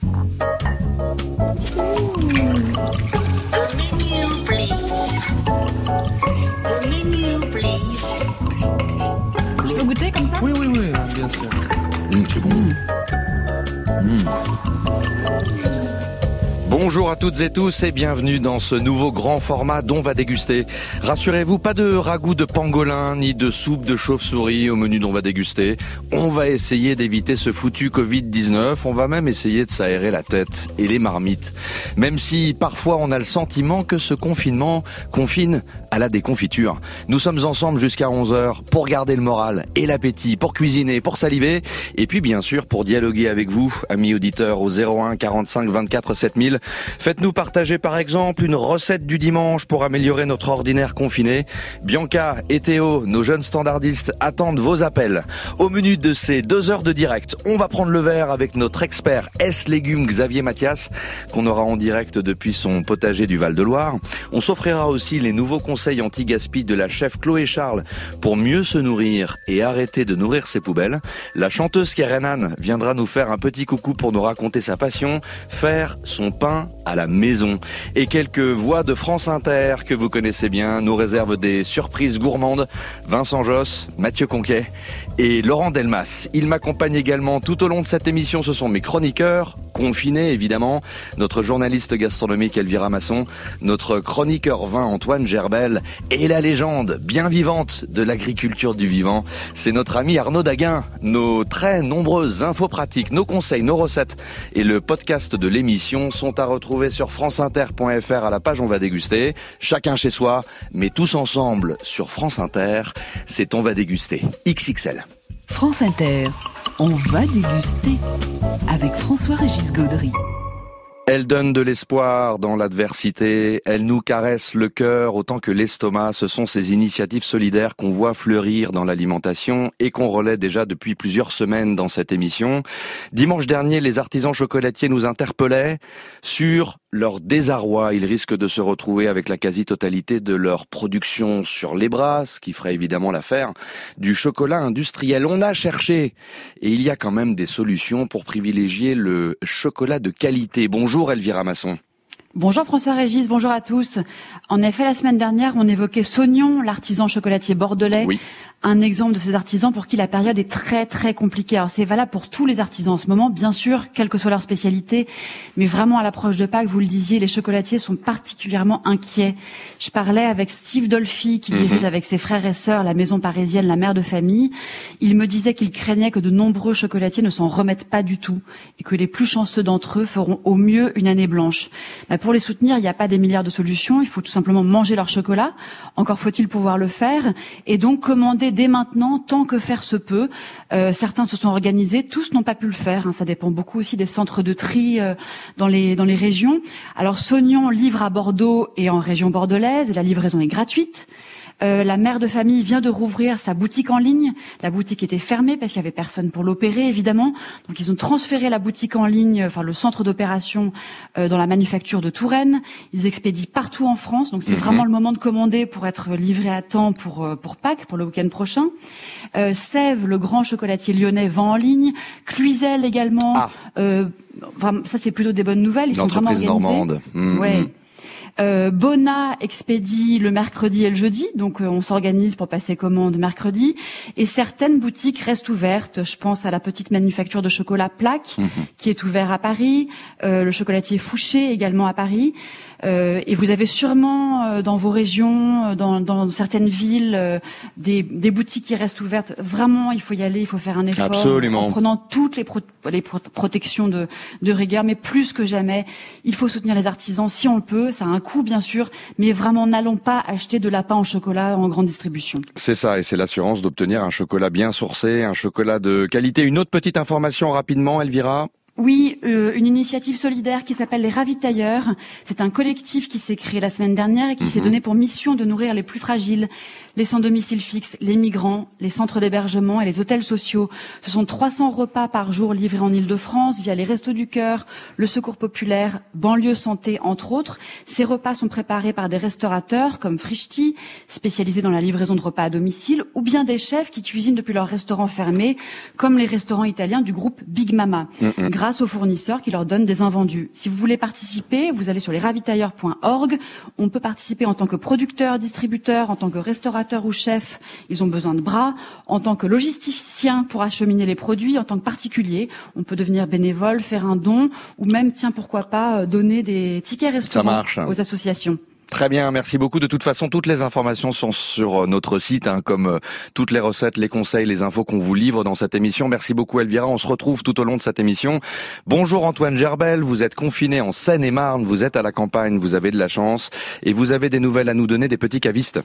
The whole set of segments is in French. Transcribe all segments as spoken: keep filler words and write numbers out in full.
Je peux goûter comme ça ? Oui, oui, oui, bien sûr. Mmh, c'est bon. Mmh. Bonjour à toutes et tous et bienvenue dans ce nouveau grand format d'On va déguster. Rassurez-vous, pas de ragoût de pangolin ni de soupe de chauve-souris au menu d'On va déguster. On va essayer d'éviter ce foutu covid dix-neuf. On va même essayer de s'aérer la tête et les marmites. Même si parfois on a le sentiment que ce confinement confine à la déconfiture. Nous sommes ensemble jusqu'à onze heures pour garder le moral et l'appétit, pour cuisiner, pour saliver et puis bien sûr pour dialoguer avec vous, amis auditeurs, au zéro un quarante-cinq vingt-quatre sept mille. Faites-nous partager par exemple une recette du dimanche pour améliorer notre ordinaire confiné. Bianca et Théo, nos jeunes standardistes, attendent vos appels. Au menu de ces deux heures de direct, on va prendre le verre avec notre expert S-Légumes Xavier Mathias, qu'on aura en direct depuis son potager du Val-de-Loire. On s'offrira aussi les nouveaux conseils anti-gaspi de la chef Chloé Charles pour mieux se nourrir et arrêter de nourrir ses poubelles. La chanteuse Kerenan viendra nous faire un petit coucou pour nous raconter sa passion, faire son pain à la maison. Et quelques voix de France Inter que vous connaissez bien nous réservent des surprises gourmandes. Vincent Josse, Mathieu Conquet et Laurent Delmas. Ils m'accompagnent également tout au long de cette émission. Ce sont mes chroniqueurs, confinés évidemment, notre journaliste gastronomique Elvira Masson, notre chroniqueur vin Antoine Gerbel et la légende bien vivante de l'agriculture du vivant, c'est notre ami Arnaud Daguin. Nos très nombreuses infos pratiques, nos conseils, nos recettes et le podcast de l'émission sont à retrouver sur franceinter point fr à la page On va déguster. Chacun chez soi, mais tous ensemble sur France Inter, c'est On va déguster X X L. France Inter, On va déguster avec François-Régis Gaudry. Elle donne de l'espoir dans l'adversité, elle nous caresse le cœur autant que l'estomac. Ce sont ces initiatives solidaires qu'on voit fleurir dans l'alimentation et qu'on relaie déjà depuis plusieurs semaines dans cette émission. Dimanche dernier, les artisans chocolatiers nous interpellaient sur leur désarroi. Ils risquent de se retrouver avec la quasi-totalité de leur production sur les bras, ce qui ferait évidemment l'affaire du chocolat industriel. On a cherché et il y a quand même des solutions pour privilégier le chocolat de qualité. Bonjour Elvira Masson. Bonjour François-Régis, bonjour à tous. En effet, la semaine dernière, on évoquait Saugnon, l'artisan chocolatier bordelais. Oui. Un exemple de ces artisans pour qui la période est très très compliquée. Alors c'est valable pour tous les artisans en ce moment, bien sûr, quelle que soit leur spécialité, mais vraiment à l'approche de Pâques, vous le disiez, les chocolatiers sont particulièrement inquiets. Je parlais avec Steve Dolphy, qui mmh. dirige avec ses frères et sœurs la maison parisienne La Mère de Famille. Il me disait qu'il craignait que de nombreux chocolatiers ne s'en remettent pas du tout et que les plus chanceux d'entre eux feront au mieux une année blanche. Bah, pour les soutenir, il n'y a pas des milliards de solutions, il faut tout simplement manger leur chocolat, encore faut-il pouvoir le faire, et donc commander dès maintenant, tant que faire se peut. Euh, certains se sont organisés, tous n'ont pas pu le faire. Hein, ça dépend beaucoup aussi des centres de tri euh, dans les dans les régions. Alors Saugnon livre à Bordeaux et en région bordelaise, et la livraison est gratuite. Euh, la mère de famille vient de rouvrir sa boutique en ligne. La boutique était fermée parce qu'il y avait personne pour l'opérer, évidemment. Donc ils ont transféré la boutique en ligne, enfin le centre d'opération, euh, dans la manufacture de Touraine. Ils expédient partout en France. Donc c'est mmh. vraiment le moment de commander pour être livré à temps pour euh, pour Pâques, pour le week-end prochain. Euh, Sèvres, le grand chocolatier lyonnais, vend en ligne. Cluizel également. Ah. Euh, vraiment, ça c'est plutôt des bonnes nouvelles. Ils sont vraiment organisés. Normande. Mmh. Ouais. Euh, Bona expédie le mercredi et le jeudi, donc euh, on s'organise pour passer commande mercredi. Et certaines boutiques restent ouvertes. Je pense à la petite manufacture de chocolat Plaque, mmh. qui est ouvert à Paris, euh, le chocolatier Fouché également à Paris. Euh, et vous avez sûrement euh, dans vos régions, dans, dans certaines villes, euh, des, des boutiques qui restent ouvertes. Vraiment, il faut y aller, il faut faire un effort. Absolument. En prenant toutes les, pro- les pro- protections de, de rigueur, mais plus que jamais, il faut soutenir les artisans si on le peut. Ça a un coût, bien sûr, mais vraiment, n'allons pas acheter de la pain en chocolat en grande distribution. C'est ça, et c'est l'assurance d'obtenir un chocolat bien sourcé, un chocolat de qualité. Une autre petite information rapidement, Elvira. Oui, euh, une initiative solidaire qui s'appelle les Ravitailleurs. C'est un collectif qui s'est créé la semaine dernière et qui mmh. s'est donné pour mission de nourrir les plus fragiles, les sans domicile fixe, les migrants, les centres d'hébergement et les hôtels sociaux. Ce sont trois cents repas par jour livrés en Île-de-France via les Restos du Cœur, le Secours Populaire, Banlieue Santé, entre autres. Ces repas sont préparés par des restaurateurs comme Frischti, spécialisés dans la livraison de repas à domicile, ou bien des chefs qui cuisinent depuis leur restaurant fermé, comme les restaurants italiens du groupe Big Mama. Mmh. Grâce grâce aux fournisseurs qui leur donnent des invendus. Si vous voulez participer, vous allez sur les ravitailleurs point org. On peut participer en tant que producteur, distributeur, en tant que restaurateur ou chef. Ils ont besoin de bras. En tant que logisticien pour acheminer les produits, en tant que particulier, on peut devenir bénévole, faire un don ou même, tiens, pourquoi pas, donner des tickets restaurants aux associations. Très bien, merci beaucoup. De toute façon, toutes les informations sont sur notre site, hein, comme euh, toutes les recettes, les conseils, les infos qu'on vous livre dans cette émission. Merci beaucoup Elvira, on se retrouve tout au long de cette émission. Bonjour Antoine Gerbel, vous êtes confiné en Seine-et-Marne, vous êtes à la campagne, vous avez de la chance et vous avez des nouvelles à nous donner des petits cavistes.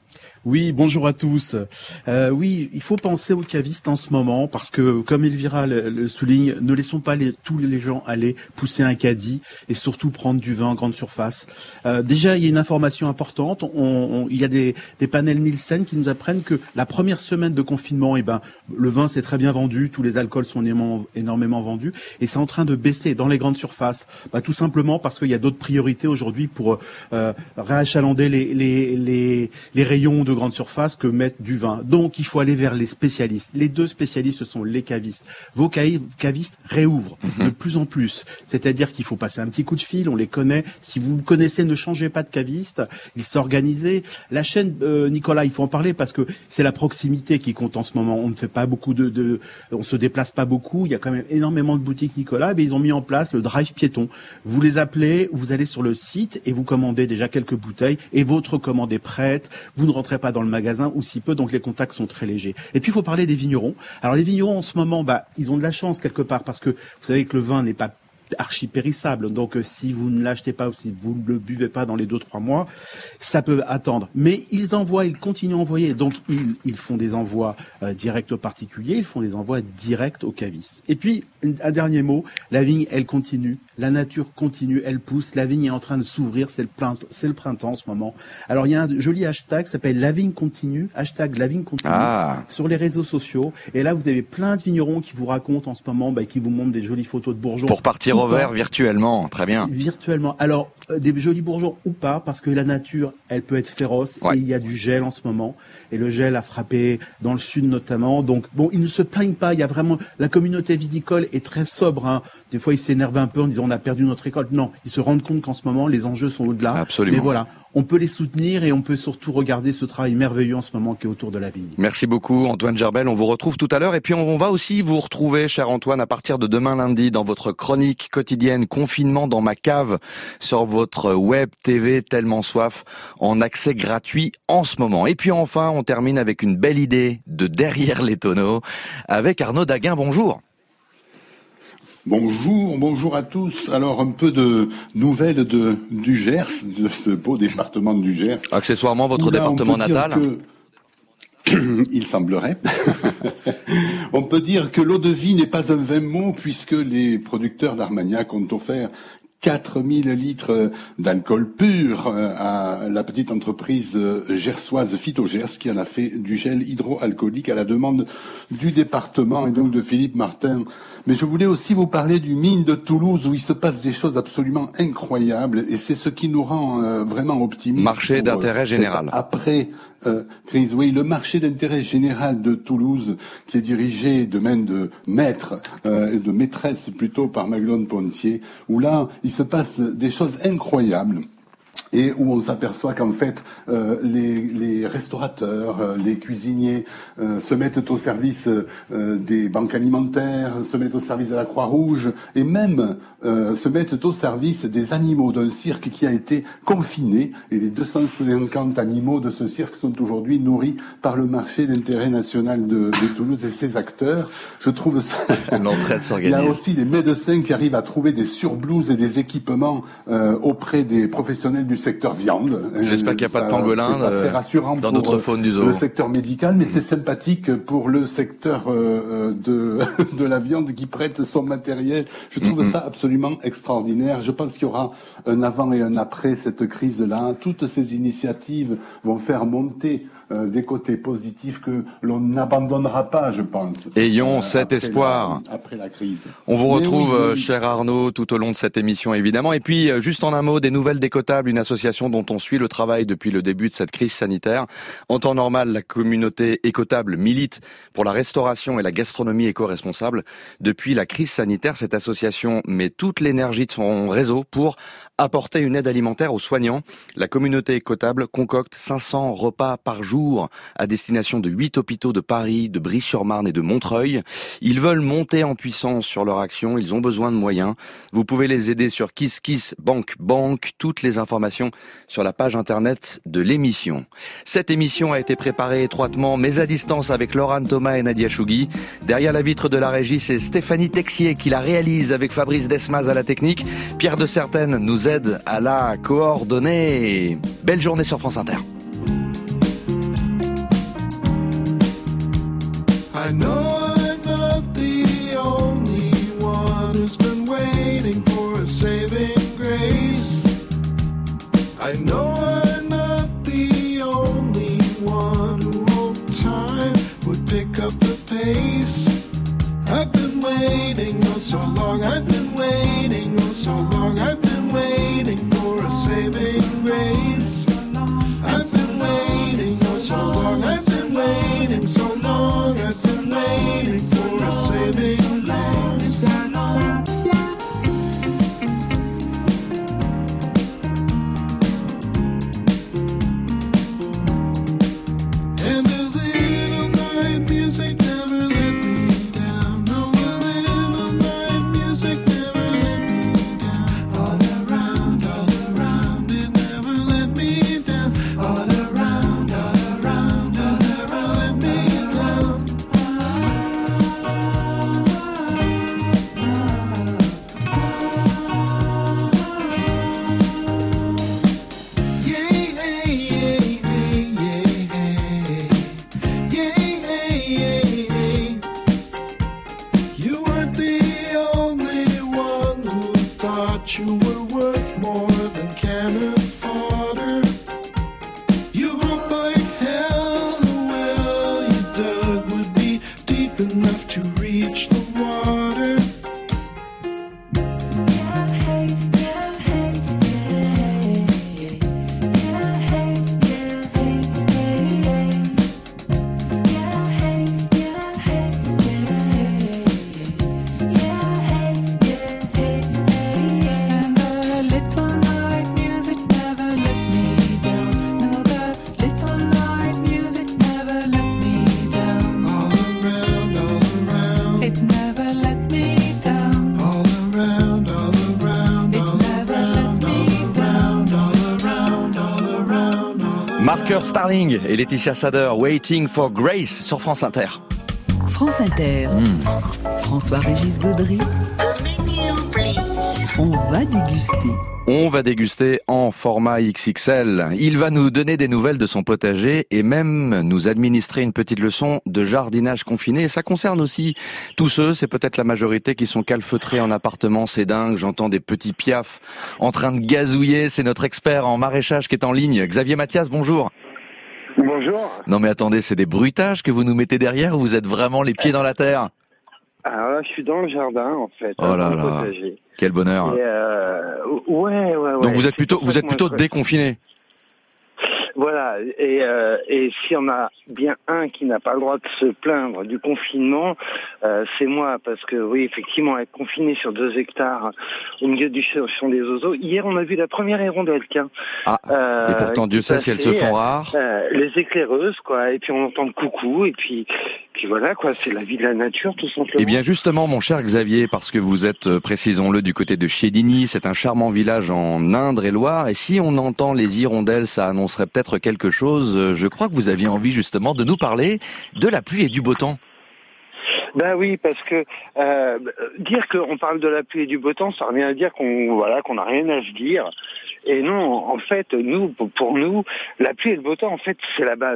Oui, bonjour à tous. Euh, oui, il faut penser aux cavistes en ce moment parce que, comme Elvira le, le souligne, ne laissons pas les, tous les gens aller pousser un caddie et surtout prendre du vin en grande surface. Euh, déjà, il y a une information importante. On, on, il y a des, des panels Nielsen qui nous apprennent que la première semaine de confinement, eh ben, le vin s'est très bien vendu, tous les alcools sont énormément, énormément vendus et c'est en train de baisser dans les grandes surfaces. Bah, tout simplement parce qu'il y a d'autres priorités aujourd'hui pour euh, réachalander les, les, les, les rayons de grande surface que mettre du vin. Donc, il faut aller vers les spécialistes. Les deux spécialistes, ce sont les cavistes. Vos cavistes réouvrent mmh. de plus en plus. C'est-à-dire qu'il faut passer un petit coup de fil, on les connaît. Si vous connaissez, ne changez pas de caviste. Ils s'organisent. La chaîne, euh, Nicolas, il faut en parler parce que c'est la proximité qui compte en ce moment. On ne fait pas beaucoup de, de, on se déplace pas beaucoup. Il y a quand même énormément de boutiques, Nicolas. Mais ils ont mis en place le drive piéton. Vous les appelez, vous allez sur le site et vous commandez déjà quelques bouteilles et votre commande est prête. Vous ne rentrez pas dans le magasin ou si peu, donc les contacts sont très légers. Et puis il faut parler des vignerons. Alors les vignerons en ce moment, bah ils ont de la chance quelque part parce que vous savez que le vin n'est pas archi périssable. Donc euh, si vous ne l'achetez pas ou si vous ne le buvez pas dans les deux trois mois, ça peut attendre. Mais ils envoient, ils continuent à envoyer. Donc ils, ils font des envois euh, directs aux particuliers, ils font des envois directs aux cavistes. Et puis un dernier mot, la vigne, elle continue, la nature continue, elle pousse, la vigne est en train de s'ouvrir, c'est le printemps, c'est le printemps en ce moment. Alors il y a un joli hashtag qui s'appelle La Vigne Continue, hashtag La Vigne Continue, ah. sur les réseaux sociaux. Et là vous avez plein de vignerons qui vous racontent en ce moment, bah, qui vous montrent des jolies photos de bourgeons. Pour partir au vert virtuellement, très bien. Virtuellement. Alors euh, des jolis bourgeons ou pas, parce que la nature, elle peut être féroce. Ouais. Et il y a du gel en ce moment, et le gel a frappé dans le sud notamment. Donc bon, ils ne se plaignent pas. Il y a vraiment la communauté viticole est très sobre. Hein. Des fois, ils s'énervent un peu en disant on a perdu notre récolte. Non, ils se rendent compte qu'en ce moment, les enjeux sont au-delà. Absolument. Mais voilà, on peut les soutenir et on peut surtout regarder ce travail merveilleux en ce moment qui est autour de la vigne. Merci beaucoup Antoine Gerbel. On vous retrouve tout à l'heure et puis on va aussi vous retrouver, cher Antoine, à partir de demain lundi dans votre chronique quotidienne Confinement dans ma cave sur votre web T V Tellement Soif en accès gratuit en ce moment. Et puis enfin, on termine avec une belle idée de Derrière les tonneaux avec Arnaud Daguin. Bonjour. Bonjour, bonjour à tous. Alors un peu de nouvelles de du Gers, de ce beau département du Gers. Accessoirement votre Là, département natal. Que... Il semblerait. On peut dire que l'eau de vie n'est pas un vain mot puisque les producteurs d'Armagnac ont offert quatre mille litres d'alcool pur à la petite entreprise gersoise Phytogers qui en a fait du gel hydroalcoolique à la demande du département et donc de Philippe Martin. Mais je voulais aussi vous parler du mine de Toulouse où il se passe des choses absolument incroyables et c'est ce qui nous rend euh, vraiment optimistes. Marché d'intérêt général. Après euh, crise, oui, le marché d'intérêt général de Toulouse qui est dirigé de main de maître euh, et de maîtresse plutôt par Maglone Pontier où là il se passe des choses incroyables. Et où on s'aperçoit qu'en fait euh, les, les restaurateurs, euh, les cuisiniers euh, se mettent au service euh, des banques alimentaires, se mettent au service de la Croix-Rouge et même euh, se mettent au service des animaux d'un cirque qui a été confiné. Et les deux cent cinquante animaux de ce cirque sont aujourd'hui nourris par le marché d'intérêt national de, de Toulouse et ses acteurs. Je trouve ça... L'entraide s'organise. Il y a aussi des médecins qui arrivent à trouver des surblouses et des équipements euh, auprès des professionnels du secteur viande. J'espère qu'il n'y a pas de pangolin c'est pas très rassurant dans pour notre faune du zoo. Le secteur médical, mais mmh. c'est sympathique pour le secteur euh, de de la viande qui prête son matériel. Je trouve mmh. ça absolument extraordinaire. Je pense qu'il y aura un avant et un après cette crise-là. Toutes ces initiatives vont faire monter euh, des côtés positifs que l'on n'abandonnera pas, je pense. Ayons euh, cet espoir. La, après la crise. On vous Mais retrouve, oui, oui, oui. cher Arnaud, tout au long de cette émission, évidemment. Et puis, juste en un mot, des Nouvelles Décotables, une association dont on suit le travail depuis le début de cette crise sanitaire. En temps normal, la communauté écotable milite pour la restauration et la gastronomie éco-responsable. Depuis la crise sanitaire, cette association met toute l'énergie de son réseau pour apporter une aide alimentaire aux soignants. La communauté écotable concocte cinq cents repas par jour à destination de huit hôpitaux de Paris, de Brie-sur-Marne et de Montreuil. Ils veulent monter en puissance sur leur action, ils ont besoin de moyens. Vous pouvez les aider sur Kiss Kiss Bank Bank, toutes les informations sur la page internet de l'émission. Cette émission a été préparée étroitement, mais à distance avec Laurent Thomas et Nadia Chougui. Derrière la vitre de la régie, c'est Stéphanie Texier qui la réalise avec Fabrice Desmaz à la technique. Pierre de Certaine nous aide à la coordonner. Belle journée sur France Inter. I know I'm not the only one who's been waiting for a saving grace. I know I'm not the only one who hoped time would pick up the pace. I've been waiting oh so long, I've been waiting oh so long, I've been waiting for a saving grace. I've been waiting oh so long, I've been waiting so long, I've been waiting for a saving grace. And a little night music never let me down. No, a little night music never let me down. All around, all around, it never let me down. All around, all around, it never let me down. Yeah, yeah, yeah, yeah, yeah, yeah, yeah. You weren't the only one who thought you were worth more than cannon fodder. You hoped like hell the well you dug would be deep enough to reach the water. And the little night music never let me down. No, the little night music never let me down. All around, all around, It never let me down. all around, all around, It all never around, let me all down. around, all around, all around, all around. Marqueur Starling et Laetitia Sader, Waiting for Grace sur France Inter. France Inter. François-Régis Gaudry. On va déguster. On va déguster en format X X L. Il va nous donner des nouvelles de son potager et même nous administrer une petite leçon de jardinage confiné. Et ça concerne aussi tous ceux, c'est peut-être la majorité, qui sont calfeutrés en appartement. C'est dingue, j'entends des petits piafs en train de gazouiller. C'est notre expert en maraîchage qui est en ligne. Xavier Mathias, bonjour. Bonjour. Non mais attendez, c'est des bruitages que vous nous mettez derrière ou vous êtes vraiment les pieds dans la terre? Alors là, je suis dans le jardin, en fait, Oh là dans le là. potager. Quel bonheur. Et euh, ouais, ouais, ouais. Donc vous êtes C'est plutôt, pour vous ça êtes que moi, plutôt je- déconfiné. Voilà. Et, euh, et s'il y en a bien un qui n'a pas le droit de se plaindre du confinement, euh, c'est moi, parce que oui, effectivement, être confiné sur deux hectares au milieu du champ des oiseaux. Hier, on a vu la première hirondelle, tiens. Ah. Euh, Et pourtant, Dieu qui sait si elles se passait, font rares. euh, les éclaireuses, quoi. Et puis on entend le coucou, et puis, puis voilà, quoi. C'est la vie de la nature, tout simplement. Eh bien justement, mon cher Xavier, parce que vous êtes, euh, précisons-le, du côté de Chédigny, c'est un charmant village en Indre-et-Loire, et si on entend les hirondelles, ça annoncerait peut-être quelque chose. Euh, Je crois que vous aviez envie justement de nous parler de la pluie et du beau temps. Ben oui, parce que euh, dire qu'on parle de la pluie et du beau temps, ça revient à dire qu'on voilà qu'on n'a rien à se dire. Et non, en fait, nous, pour pour nous, la pluie et le beau temps, en fait, c'est la base.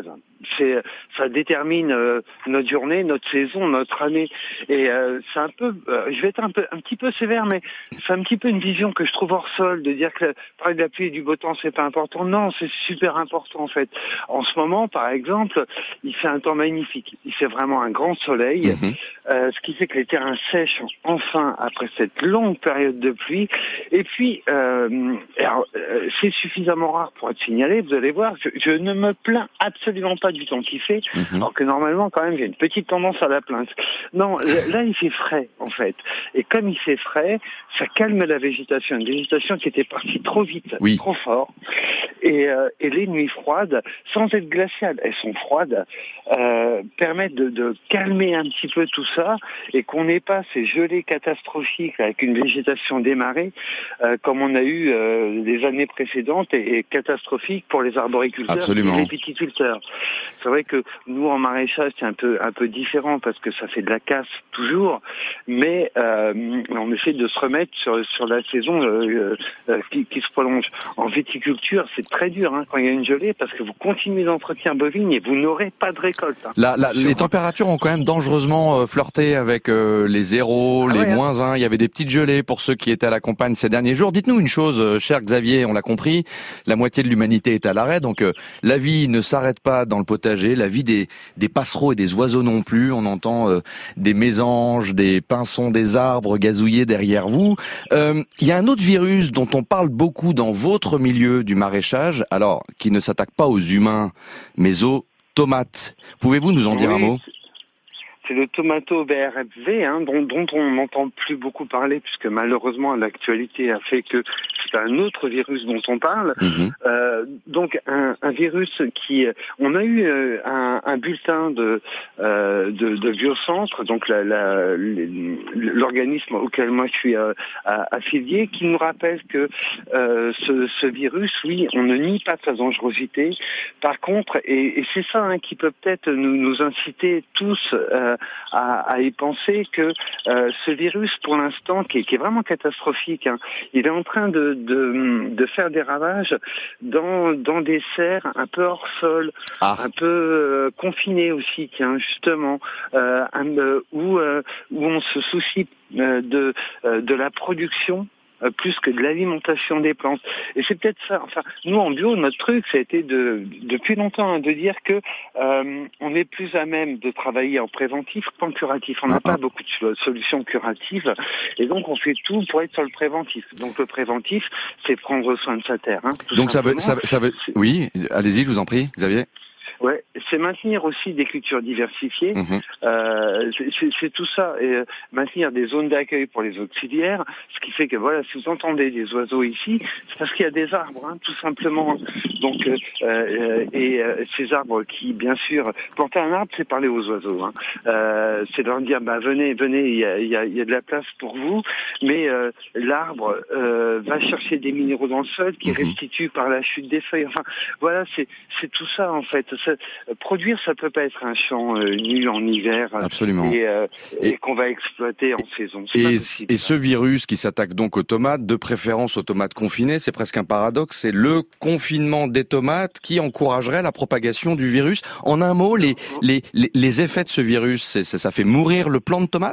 c'est ça détermine euh, notre journée, notre saison, notre année. Et euh, c'est un peu, euh, je vais être un peu, un petit peu sévère, mais c'est un petit peu une vision que je trouve hors sol de dire que parler de la pluie et du beau temps c'est pas important. Non, c'est super important en fait. En ce moment, par exemple, il fait un temps magnifique. Il fait vraiment un grand soleil, mmh. euh, ce qui fait que les terrains sèchent enfin après cette longue période de pluie. Et puis, euh, alors, euh, c'est suffisamment rare pour être signalé. Vous allez voir, je, je ne me plains absolument pas du temps qu'il fait, mmh. alors que normalement, quand même, j'ai une petite tendance à la plainte. Non, là, il fait frais, en fait. Et comme il fait frais, ça calme la végétation. Une végétation qui était partie trop vite, oui. trop fort. Et, euh, et les nuits froides, sans être glaciales, elles sont froides, euh, permettent de, de calmer un petit peu tout ça et qu'on n'ait pas ces gelées catastrophiques avec une végétation démarrée, euh, comme on a eu euh, les années précédentes et, et catastrophiques pour les arboriculteurs Absolument. et les viticulteurs. C'est vrai que nous, en maraîchage, c'est un peu un peu différent parce que ça fait de la casse toujours, mais euh, on essaie de se remettre sur, sur la saison euh, euh, qui, qui se prolonge. En viticulture, c'est très dur hein, quand il y a une gelée parce que vous continuez d'entretien bovine et vous n'aurez pas de récolte. Hein. La, la, les températures ont quand même dangereusement euh, flirté avec euh, les zéros, ah les ouais, moins un. Il y avait des petites gelées pour ceux qui étaient à la campagne ces derniers jours. Dites-nous une chose, euh, cher Xavier, on l'a compris, la moitié de l'humanité est à l'arrêt, donc euh, la vie ne s'arrête pas dans le potager, la vie des, des passereaux et des oiseaux non plus. On entend euh, des mésanges, des pinsons, des arbres gazouiller derrière vous. Euh, il y a un autre virus dont on parle beaucoup dans votre milieu du maraîchage, alors qui ne s'attaque pas aux humains, mais aux tomates. Pouvez-vous nous en dire oui, un mot ? C'est le tomato B R F V, hein, dont, dont on n'entend plus beaucoup parler, puisque malheureusement l'actualité a fait que c'est un autre virus dont on parle. Mmh. Euh, donc un, un virus qui, on a eu euh, un, un bulletin de, euh, de, de Biocentre, donc la, la, l'organisme auquel moi je suis euh, affilié, qui nous rappelle que euh, ce, ce virus, oui, on ne nie pas sa dangerosité. Par contre, et, et c'est ça hein, qui peut peut-être nous, nous inciter tous euh, À, à y penser que euh, ce virus, pour l'instant, qui est, qui est vraiment catastrophique, hein, il est en train de, de, de faire des ravages dans, dans des serres un peu hors sol, ah. un peu euh, confinées aussi, tiens, justement, euh, un, euh, où, euh, où on se soucie euh, de, euh, de la production plus que de l'alimentation des plantes. Et c'est peut-être ça. Enfin, nous en bio, notre truc, ça a été de depuis longtemps hein, de dire que euh, on est plus à même de travailler en préventif qu'en curatif. On n'a pas beaucoup de solutions curatives, et donc on fait tout pour être sur le préventif. Donc le préventif, c'est prendre soin de sa terre. Hein, donc ça veut, ça, ça veut, oui. Allez-y, je vous en prie, Xavier. Ouais, c'est maintenir aussi des cultures diversifiées. Mmh. Euh, c'est, c'est tout ça, et euh, maintenir des zones d'accueil pour les auxiliaires, ce qui fait que voilà, si vous entendez des oiseaux ici, c'est parce qu'il y a des arbres, hein, tout simplement. Donc, euh, euh, et euh, ces arbres qui, bien sûr, planter un arbre, c'est parler aux oiseaux. Hein. Euh, c'est leur dire, bah venez, venez, il y a, y a, y a de la place pour vous. Mais euh, l'arbre euh, va chercher des minéraux dans le sol qui mmh. restituent par la chute des feuilles. Enfin, voilà, c'est c'est tout ça en fait. Ça, produire, ça peut pas être un champ euh, nu en hiver. Absolument. Et, euh, et, et qu'on va exploiter en saison. C'est et, possible, et ce virus qui s'attaque donc aux tomates, de préférence aux tomates confinées, c'est presque un paradoxe, c'est le confinement des tomates qui encouragerait la propagation du virus. En un mot, les, les, les, les effets de ce virus, c'est, ça fait mourir le plant de tomate ?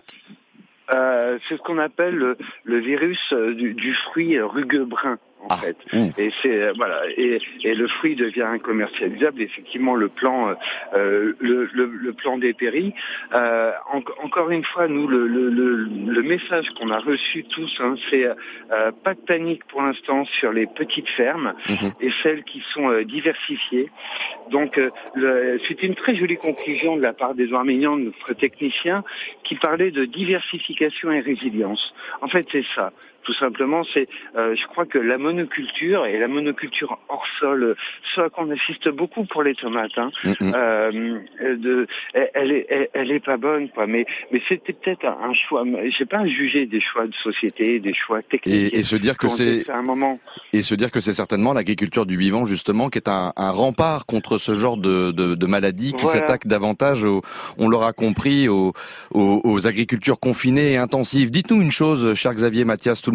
Euh, c'est ce qu'on appelle le, le virus du, du fruit rugueux brun. En ah, fait, mmh. et c'est euh, voilà, et, et le fruit devient incommercialisable. Effectivement, le plan, euh, le, le, le plan dépérit. Euh, en, encore une fois, nous, le, le, le, le message qu'on a reçu tous, hein, c'est euh, pas de panique pour l'instant sur les petites fermes mmh. et celles qui sont euh, diversifiées. Donc, euh, le, c'était une très jolie conclusion de la part d'Edouard Mignon, notre technicien, qui parlait de diversification et résilience. En fait, c'est ça. Tout simplement, c'est, euh, je crois que la monoculture et la monoculture hors sol, ce à quoi on assiste beaucoup pour les tomates, hein, mm-hmm. euh, de, elle est, elle, elle est pas bonne, quoi. Mais, mais c'était peut-être un choix. J'ai pas à juger des choix de société, des choix techniques. Et, et se dire que c'est, c'est un moment. Et se dire que c'est certainement l'agriculture du vivant justement qui est un, un rempart contre ce genre de, de, de maladies qui voilà. s'attaquent davantage, aux, on l'aura compris, aux, aux, aux agricultures confinées et intensives. Dites-nous une chose, cher Xavier, Mathias, tout le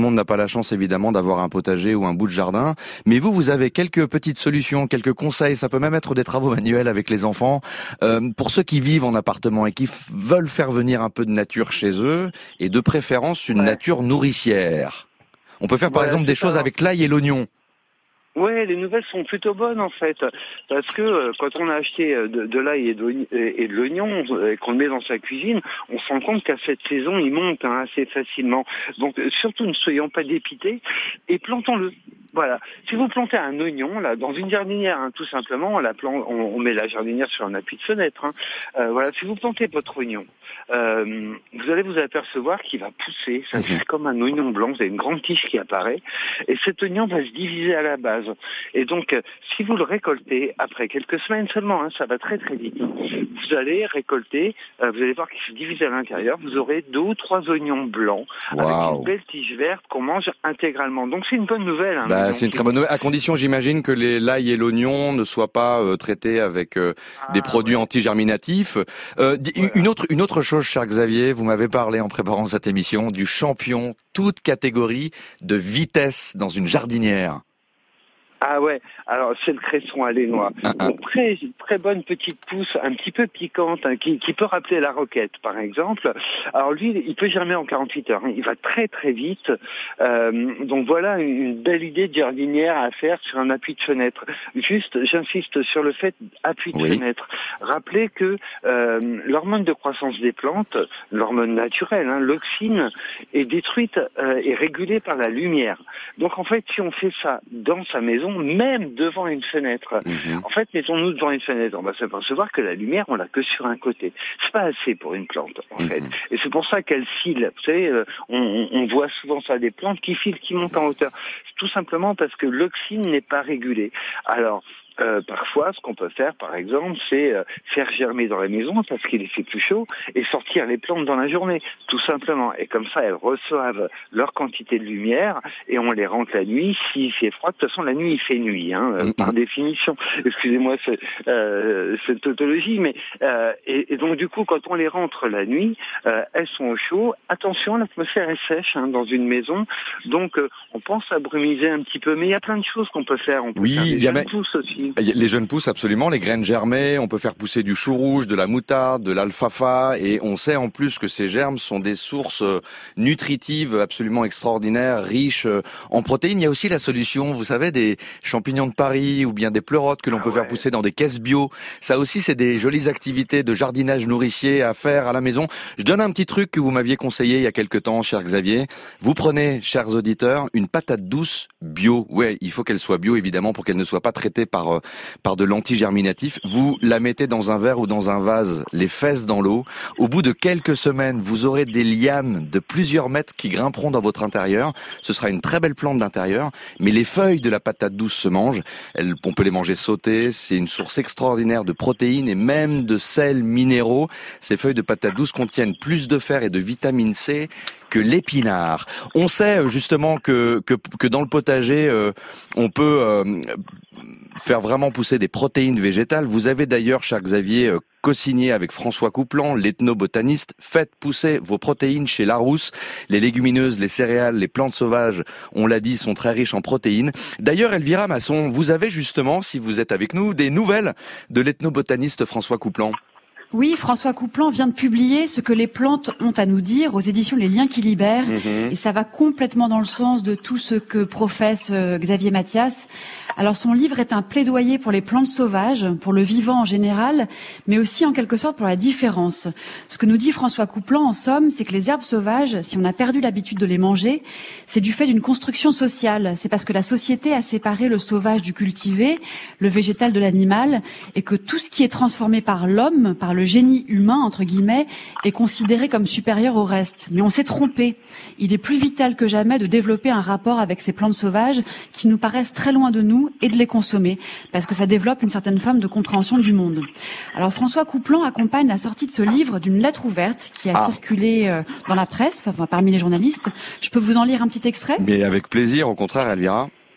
monde n'a pas la chance évidemment d'avoir un potager ou un bout de jardin. Mais vous, vous avez quelques petites solutions, quelques conseils. Ça peut même être des travaux manuels avec les enfants. Euh, pour ceux qui vivent en appartement et qui f- veulent faire venir un peu de nature chez eux, et de préférence une Ouais. nature nourricière. On peut faire par Voilà, exemple des c'est ça. choses avec l'ail et l'oignon. Ouais, les nouvelles sont plutôt bonnes en fait, parce que euh, quand on a acheté euh, de, de l'ail et de, l'oign- et et de l'oignon euh, et qu'on le met dans sa cuisine, on se rend compte qu'à cette saison, il monte hein, assez facilement. Donc euh, surtout ne soyons pas dépités et plantons-le. Voilà. Si vous plantez un oignon là dans une jardinière, hein, tout simplement, on, la plante, on, on met la jardinière sur un appui de fenêtre. Hein. Euh, voilà. Si vous plantez votre oignon, euh, vous allez vous apercevoir qu'il va pousser. Ça fait comme un oignon blanc. Vous avez une grande tige qui apparaît et cet oignon va se diviser à la base. Et donc, euh, si vous le récoltez après quelques semaines seulement, hein, ça va très très vite. Vous allez récolter, euh, vous allez voir qu'il se divise à l'intérieur. Vous aurez deux ou trois oignons blancs avec Waouh. une belle tige verte qu'on mange intégralement. Donc c'est une bonne nouvelle. Hein, Bah, l'oignon c'est une qui- très bonne nouvelle, à condition, j'imagine, que les l'ail et l'oignon ne soient pas euh, traités avec euh, des Ah, produits ouais. antigerminatifs. Euh, di- Voilà. Une autre, une autre chose, cher Xavier, vous m'avez parlé en préparant cette émission du champion, toute catégorie de vitesse dans une jardinière. Ah ouais, alors c'est le cresson alénois. Ah, ah. Une très, très bonne petite pousse, un petit peu piquante, hein, qui, qui peut rappeler la roquette, par exemple. Alors lui, il peut germer en quarante-huit heures. Hein. Il va très très vite. Euh, donc voilà une belle idée de jardinière à faire sur un appui de fenêtre. Juste, j'insiste sur le fait appui de Oui. fenêtre. Rappelez que euh, l'hormone de croissance des plantes, l'hormone naturelle, hein, l'auxine, est détruite euh, et régulée par la lumière. Donc en fait, si on fait ça dans sa maison, même devant une fenêtre, Mhm. en fait, mettons-nous devant une fenêtre, on va s'apercevoir que la lumière, on l'a que sur un côté. C'est pas assez pour une plante, en Mhm. fait. Et c'est pour ça qu'elle file. Vous savez, euh, on, on- on voit souvent ça, des plantes qui filent, qui montent en hauteur. C'est tout simplement parce que l'auxine n'est pas régulée. Alors, Euh, parfois, ce qu'on peut faire, par exemple, c'est euh, faire germer dans la maison parce qu'il fait plus chaud et sortir les plantes dans la journée, tout simplement. Et comme ça, elles reçoivent leur quantité de lumière et on les rentre la nuit. S'il fait froid, de toute façon, la nuit, il fait nuit, hein, euh, par définition. Excusez-moi ce, euh, cette tautologie, mais euh, et, et donc du coup, quand on les rentre la nuit, euh, elles sont au chaud. Attention, l'atmosphère est sèche hein, dans une maison, donc euh, on pense à brumiser un petit peu. Mais il y a plein de choses qu'on peut faire. On peut Oui, faire des il y a jeunes même- pousses aussi. Les jeunes pousses, absolument, les graines germées, on peut faire pousser du chou rouge, de la moutarde, de l'alfalfa, et on sait en plus que ces germes sont des sources euh, nutritives absolument extraordinaires, riches euh, en protéines. Il y a aussi la solution, vous savez, des champignons de Paris ou bien des pleurotes que l'on Ah peut faire ouais. pousser dans des caisses bio. Ça aussi, c'est des jolies activités de jardinage nourricier à faire à la maison. Je donne un petit truc que vous m'aviez conseillé il y a quelque temps, cher Xavier. Vous prenez, chers auditeurs, une patate douce bio. Ouais, il faut qu'elle soit bio, évidemment, pour qu'elle ne soit pas traitée par euh, par de l'antigerminatif. Vous la mettez dans un verre ou dans un vase, les fesses dans l'eau. Au bout de quelques semaines, vous aurez des lianes de plusieurs mètres qui grimperont dans votre intérieur. Ce sera une très belle plante d'intérieur, mais les feuilles de la patate douce se mangent. Elles, on peut les manger sautées. C'est une source extraordinaire de protéines et même de sels minéraux. Ces feuilles de patate douce contiennent plus de fer et de vitamine C que l'épinard. On sait justement que que, que dans le potager, euh, on peut euh, faire vraiment pousser des protéines végétales. Vous avez d'ailleurs, cher Xavier, euh, co-signé avec François Couplan, l'ethnobotaniste, faites pousser vos protéines chez Larousse. Les légumineuses, les céréales, les plantes sauvages, on l'a dit, sont très riches en protéines. D'ailleurs, Elvira Masson, vous avez justement, si vous êtes avec nous, des nouvelles de l'ethnobotaniste François Couplan. Oui, François Couplan vient de publier ce que les plantes ont à nous dire aux éditions Les Liens qui libèrent. Mhm. Et ça va complètement dans le sens de tout ce que professe euh, Xavier Mathias. Alors son livre est un plaidoyer pour les plantes sauvages, pour le vivant en général, mais aussi en quelque sorte pour la différence. Ce que nous dit François Couplan, en somme, c'est que les herbes sauvages, si on a perdu l'habitude de les manger, c'est du fait d'une construction sociale. C'est parce que la société a séparé le sauvage du cultivé, le végétal de l'animal, et que tout ce qui est transformé par l'homme, par le génie humain, entre guillemets, est considéré comme supérieur au reste. Mais on s'est trompé. Il est plus vital que jamais de développer un rapport avec ces plantes sauvages qui nous paraissent très loin de nous et de les consommer, parce que ça développe une certaine forme de compréhension du monde. Alors François Couplan accompagne la sortie de ce livre d'une lettre ouverte qui a Ah. circulé euh, dans la presse, enfin parmi les journalistes. Je peux vous en lire un petit extrait ? Mais avec plaisir, au contraire, Elvira.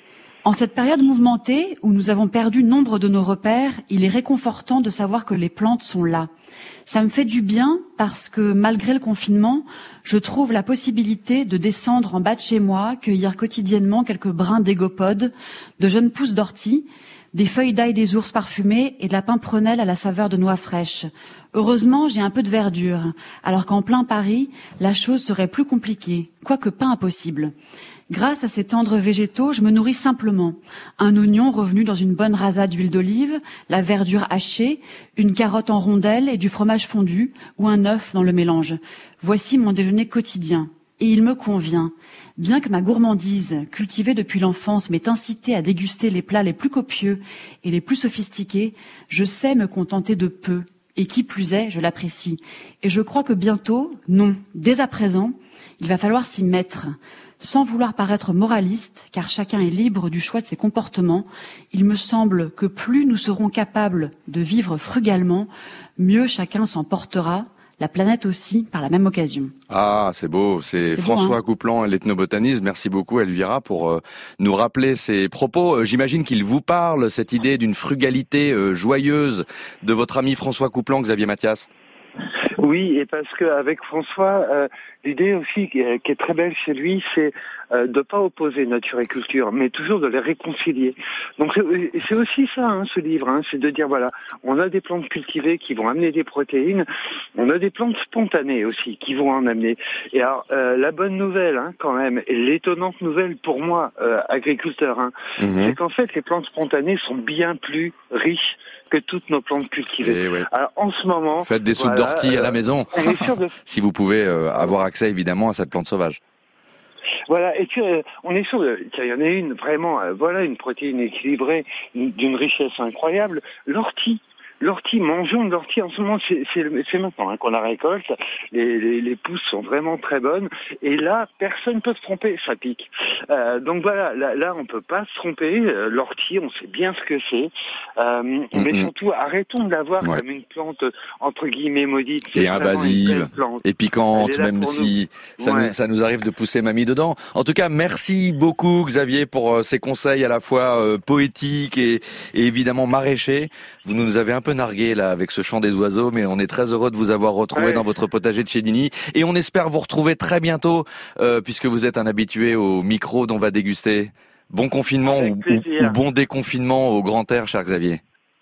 En cette période mouvementée où nous avons perdu nombre de nos repères, il est réconfortant de savoir que les plantes sont là. Ça me fait du bien parce que malgré le confinement, je trouve la possibilité de descendre en bas de chez moi, cueillir quotidiennement quelques brins d'égopodes, de jeunes pousses d'ortie, des feuilles d'ail des ours parfumées et de la pimprenelle à la saveur de noix fraîches. Heureusement, j'ai un peu de verdure, alors qu'en plein Paris, la chose serait plus compliquée, quoique pas impossible. Grâce à ces tendres végétaux, je me nourris simplement. Un oignon revenu dans une bonne rasade d'huile d'olive, la verdure hachée, une carotte en rondelles et du fromage fondu ou un œuf dans le mélange. Voici mon déjeuner quotidien. Et il me convient. Bien que ma gourmandise, cultivée depuis l'enfance, m'ait incité à déguster les plats les plus copieux et les plus sophistiqués, je sais me contenter de peu. Et qui plus est, je l'apprécie. Et je crois que bientôt, non, dès à présent, il va falloir s'y mettre. Sans vouloir paraître moraliste, car chacun est libre du choix de ses comportements, il me semble que plus nous serons capables de vivre frugalement, mieux chacun s'en portera, la planète aussi, par la même occasion. Ah, c'est beau, c'est, c'est François beau, hein. Couplan, l'ethnobotaniste. Merci beaucoup Elvira pour euh, nous rappeler ces propos. Euh, j'imagine qu'il vous parle, cette idée d'une frugalité euh, joyeuse de votre ami François Couplan, Xavier Mathias. Oui, et parce qu'avec François, euh, l'idée aussi qui est, qui est très belle chez lui, c'est euh, de pas opposer nature et culture, mais toujours de les réconcilier. Donc c'est, c'est aussi ça, hein, ce livre, hein, c'est de dire voilà, on a des plantes cultivées qui vont amener des protéines, on a des plantes spontanées aussi qui vont en amener. Et alors euh, la bonne nouvelle, hein, quand même, et l'étonnante nouvelle pour moi, euh, agriculteur, hein, mmh. c'est qu'en fait les plantes spontanées sont bien plus riches que toutes nos plantes cultivées. Oui. Alors en ce moment, faites des soupes voilà, d'ortie à la maison, on est sûr de... si vous pouvez euh, avoir accès évidemment à cette plante sauvage. Voilà, et puis euh, on est sûr qu'il y en a une vraiment, euh, voilà, une protéine équilibrée, une, d'une richesse incroyable, l'ortie. L'ortie, mangeons de l'ortie en ce moment, c'est, c'est, c'est maintenant hein, qu'on la récolte, les, les, les pousses sont vraiment très bonnes, et là, personne ne peut se tromper, ça pique. Euh, donc voilà, là, là on peut pas se tromper, euh, l'ortie, on sait bien ce que c'est, euh, mm-hmm. mais surtout, arrêtons de la voir ouais. comme une plante, entre guillemets, maudite. C'est et invasive, et piquante, même si ça, ouais. nous, ça nous arrive de pousser mamie dedans. En tout cas, merci beaucoup Xavier pour euh, ces conseils à la fois euh, poétiques et, et évidemment maraîchers. Vous nous avez un peu nargué là avec ce chant des oiseaux, mais on est très heureux de vous avoir retrouvé ouais. dans votre potager de chez Digny, et on espère vous retrouver très bientôt euh, puisque vous êtes un habitué au micro d'On va déguster. Bon confinement ou, ou, ou bon déconfinement au grand air, cher Xavier.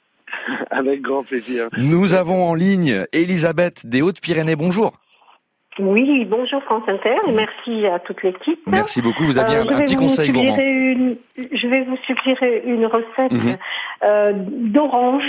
Avec grand plaisir. Nous avons en ligne Elisabeth des Hautes-Pyrénées. Bonjour. Oui, bonjour France Inter, et merci à toute l'équipe. Merci beaucoup, vous aviez euh, un, un petit conseil gourmand. Une, je vais vous suggérer une recette mmh. euh, d'orange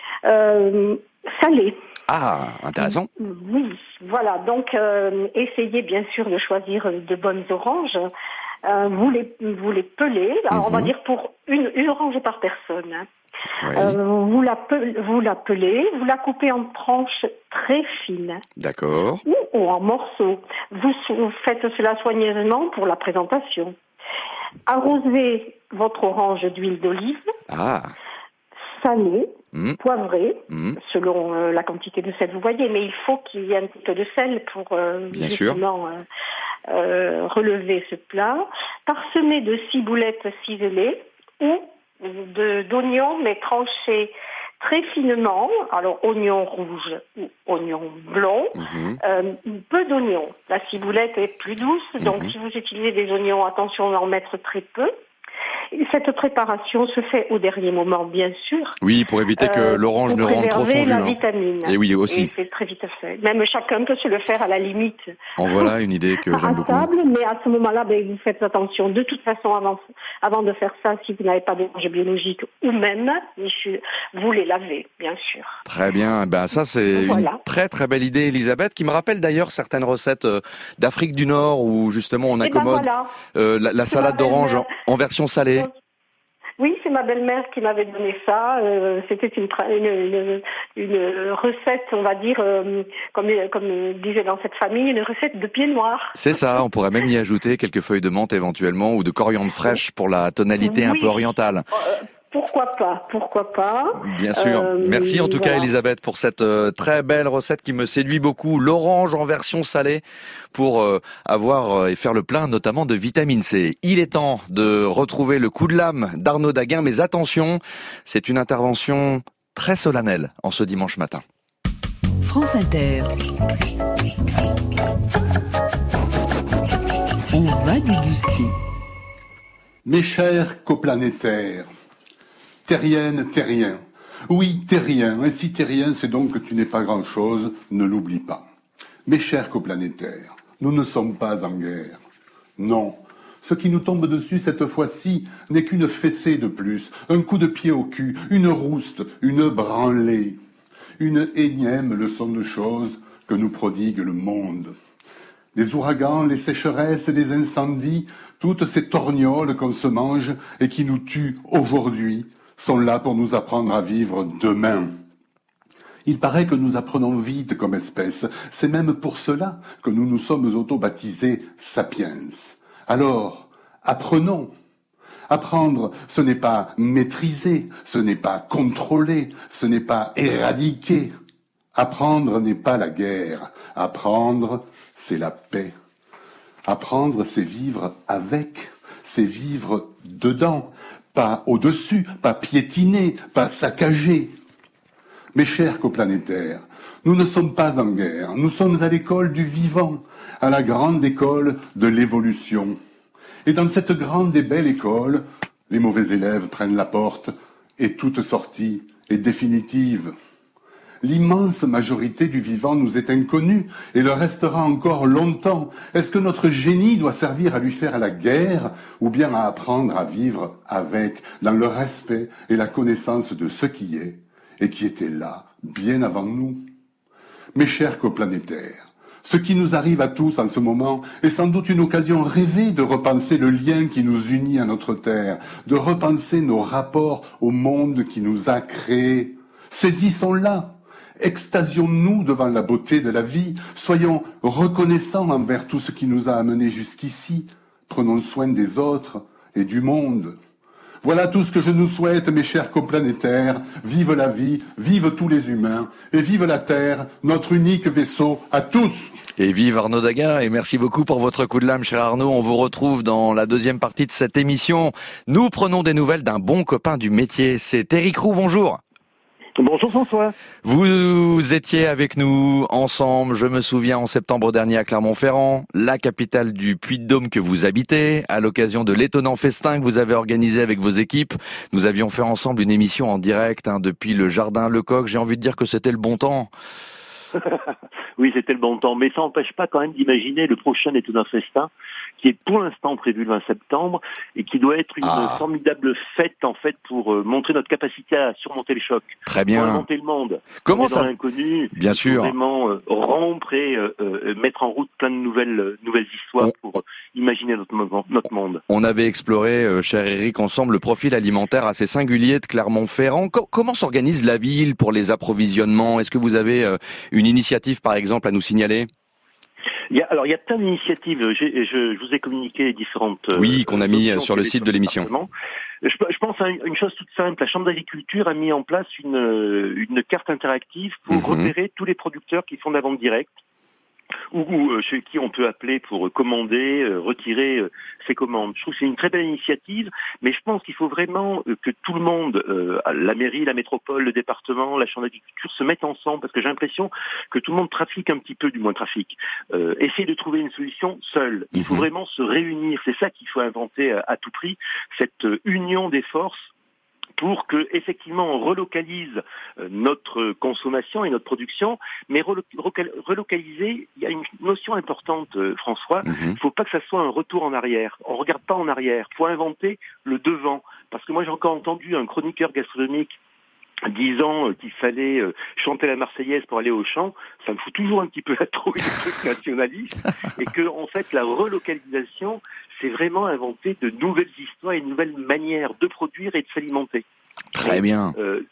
euh, salée. Ah, intéressant. Oui, voilà, donc euh, essayez bien sûr de choisir de bonnes oranges. Euh, vous les vous les pelez, alors mmh. on va dire pour une, une orange par personne. Hein. Oui. Euh, vous la pe- vous la pelez, vous la coupez en tranches très fines. D'accord. Ou, ou en morceaux. Vous, vous faites cela soigneusement pour la présentation. Arrosez votre orange d'huile d'olive. Ah. Salée, mmh. poivrée, mmh. selon euh, la quantité de sel vous voyez, mais il faut qu'il y ait un petit peu de sel pour euh, Bien justement euh, euh, relever ce plat. Parsemé de ciboulettes ciselées ou de, d'oignons, mais tranchés très finement. Alors, oignon rouge ou oignon blond. Mmh. Euh, peu d'oignons. La ciboulette est plus douce, mmh. donc si vous utilisez des oignons, attention à en mettre très peu. Cette préparation se fait au dernier moment, bien sûr. Oui, pour éviter que euh, l'orange ne rende trop son jus. La hein. vitamine. Et oui, aussi. Et c'est très vite fait. Même chacun peut se le faire à la limite. En voilà une idée que j'aime à beaucoup. Table, mais à ce moment-là, ben, vous faites attention. De toute façon, avant, avant de faire ça, si vous n'avez pas d'orange biologique ou même, vous les lavez, bien sûr. Très bien. Ben, ça, c'est voilà. une très très belle idée, Elisabeth, qui me rappelle d'ailleurs certaines recettes d'Afrique du Nord où justement on accommode ben voilà. euh, la, la salade d'orange en, en version salée. Oui, c'est ma belle-mère qui m'avait donné ça. Euh, c'était une, une, une, une recette, on va dire, euh, comme, comme disait dans cette famille, une recette de pied noir. C'est ça, on pourrait même y ajouter quelques feuilles de menthe éventuellement ou de coriandre fraîche pour la tonalité oui. un peu orientale. Euh, pourquoi pas, pourquoi pas. Bien sûr. Euh, Merci en tout voilà. cas Elisabeth pour cette euh, très belle recette qui me séduit beaucoup. L'orange en version salée pour euh, avoir euh, et faire le plein notamment de vitamine C. Il est temps de retrouver le coup de lame d'Arnaud Daguin, mais attention, c'est une intervention très solennelle en ce dimanche matin. France Inter. On va déguster. Mes chers coplanétaires, terriennes, terriens. Oui, terrien. Et si terrien, c'est donc que tu n'es pas grand-chose, ne l'oublie pas. Mes chers coplanétaires, nous ne sommes pas en guerre. Non. Ce qui nous tombe dessus cette fois-ci n'est qu'une fessée de plus, un coup de pied au cul, une rouste, une branlée. Une énième leçon de choses que nous prodigue le monde. Les ouragans, les sécheresses, les incendies, toutes ces torgnoles qu'on se mange et qui nous tuent aujourd'hui, sont là pour nous apprendre à vivre demain. Il paraît que nous apprenons vite comme espèce. C'est même pour cela que nous nous sommes auto-baptisés sapiens. Alors, apprenons. Apprendre, ce n'est pas maîtriser, ce n'est pas contrôler, ce n'est pas éradiquer. Apprendre n'est pas la guerre. Apprendre, c'est la paix. Apprendre, c'est vivre avec, c'est vivre dedans, pas au-dessus, pas piétiner, pas saccager. Mes chers coplanétaires, nous ne sommes pas en guerre, nous sommes à l'école du vivant, à la grande école de l'évolution. Et dans cette grande et belle école, les mauvais élèves prennent la porte et toute sortie est définitive. L'immense majorité du vivant nous est inconnue et le restera encore longtemps. Est-ce que notre génie doit servir à lui faire la guerre ou bien à apprendre à vivre avec, dans le respect et la connaissance de ce qui est et qui était là, bien avant nous? Mes chers coplanétaires, ce qui nous arrive à tous en ce moment est sans doute une occasion rêvée de repenser le lien qui nous unit à notre terre, de repenser nos rapports au monde qui nous a créés. Saisissons-la, extasions-nous devant la beauté de la vie, soyons reconnaissants envers tout ce qui nous a amenés jusqu'ici, prenons soin des autres et du monde. Voilà tout ce que je nous souhaite, mes chers coplanétaires. Vive la vie, vive tous les humains, et vive la Terre, notre unique vaisseau à tous. Et vive Arnaud Daguin, et merci beaucoup pour votre coup de lame, cher Arnaud. On vous retrouve dans la deuxième partie de cette émission. Nous prenons des nouvelles d'un bon copain du métier. C'est Eric Roux, bonjour. Bonjour François. Vous étiez avec nous ensemble, je me souviens, en septembre dernier à Clermont-Ferrand, la capitale du Puy-de-Dôme que vous habitez, à l'occasion de l'étonnant festin que vous avez organisé avec vos équipes. Nous avions fait ensemble une émission en direct hein, depuis le Jardin Lecoq. J'ai envie de dire que c'était le bon temps. Oui, c'était le bon temps, mais ça n'empêche pas quand même d'imaginer le prochain étonnant festin, qui est pour l'instant prévu le vingt septembre, et qui doit être une ah. formidable fête, en fait, pour euh, montrer notre capacité à surmonter le choc. Très bien. Pour inventer le monde. Comment ça? L'inconnu. Bien sûr. Vraiment euh, rompre et euh, euh, mettre en route plein de nouvelles, euh, nouvelles histoires on, pour euh, imaginer notre, notre monde. On avait exploré, euh, cher Eric, ensemble, le profil alimentaire assez singulier de Clermont-Ferrand. Co- comment s'organise la ville pour les approvisionnements? Est-ce que vous avez euh, une initiative, par exemple, à nous signaler? Il y a, alors il y a plein d'initiatives. J'ai, je, je vous ai communiqué les différentes. Oui, qu'on a mis euh, sur le site de l'émission. Je, je pense à une, une chose toute simple. La Chambre d'agriculture a mis en place une, une carte interactive pour mm-hmm. repérer tous les producteurs qui font de la vente directe, ou, ou euh, chez qui on peut appeler pour commander, euh, retirer euh, ses commandes. Je trouve que c'est une très belle initiative, mais je pense qu'il faut vraiment euh, que tout le monde, euh, la mairie, la métropole, le département, la Chambre d'agriculture se mettent ensemble, parce que j'ai l'impression que tout le monde trafique un petit peu, du moins trafique. Euh, essaye de trouver une solution seul. Il faut mm-hmm. vraiment se réunir. C'est ça qu'il faut inventer à, à tout prix, cette euh, union des forces, pour que effectivement on relocalise notre consommation et notre production, mais relocaliser, il y a une notion importante, François, il mm-hmm. ne faut pas que ça soit un retour en arrière. On ne regarde pas en arrière, il faut inventer le devant. Parce que moi j'ai encore entendu un chroniqueur gastronomique disant qu'il fallait chanter la Marseillaise pour aller au champ, ça me fout toujours un petit peu la trouille de trucs nationalistes, et que en fait la relocalisation, c'est vraiment inventer de nouvelles histoires et de nouvelles manières de produire et de s'alimenter. Très bien. Euh,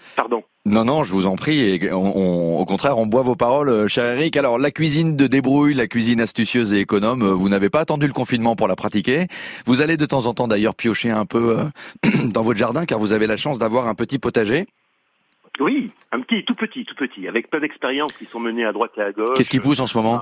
Pardon. Non, non, je vous en prie. Et on, on, au contraire, on boit vos paroles, cher Eric. Alors, la cuisine de débrouille, la cuisine astucieuse et économe, vous n'avez pas attendu le confinement pour la pratiquer. Vous allez de temps en temps d'ailleurs piocher un peu euh, dans votre jardin, car vous avez la chance d'avoir un petit potager. Oui, un petit, tout petit, tout petit, avec plein d'expériences qui sont menées à droite et à gauche. Qu'est-ce qui pousse en ce moment ?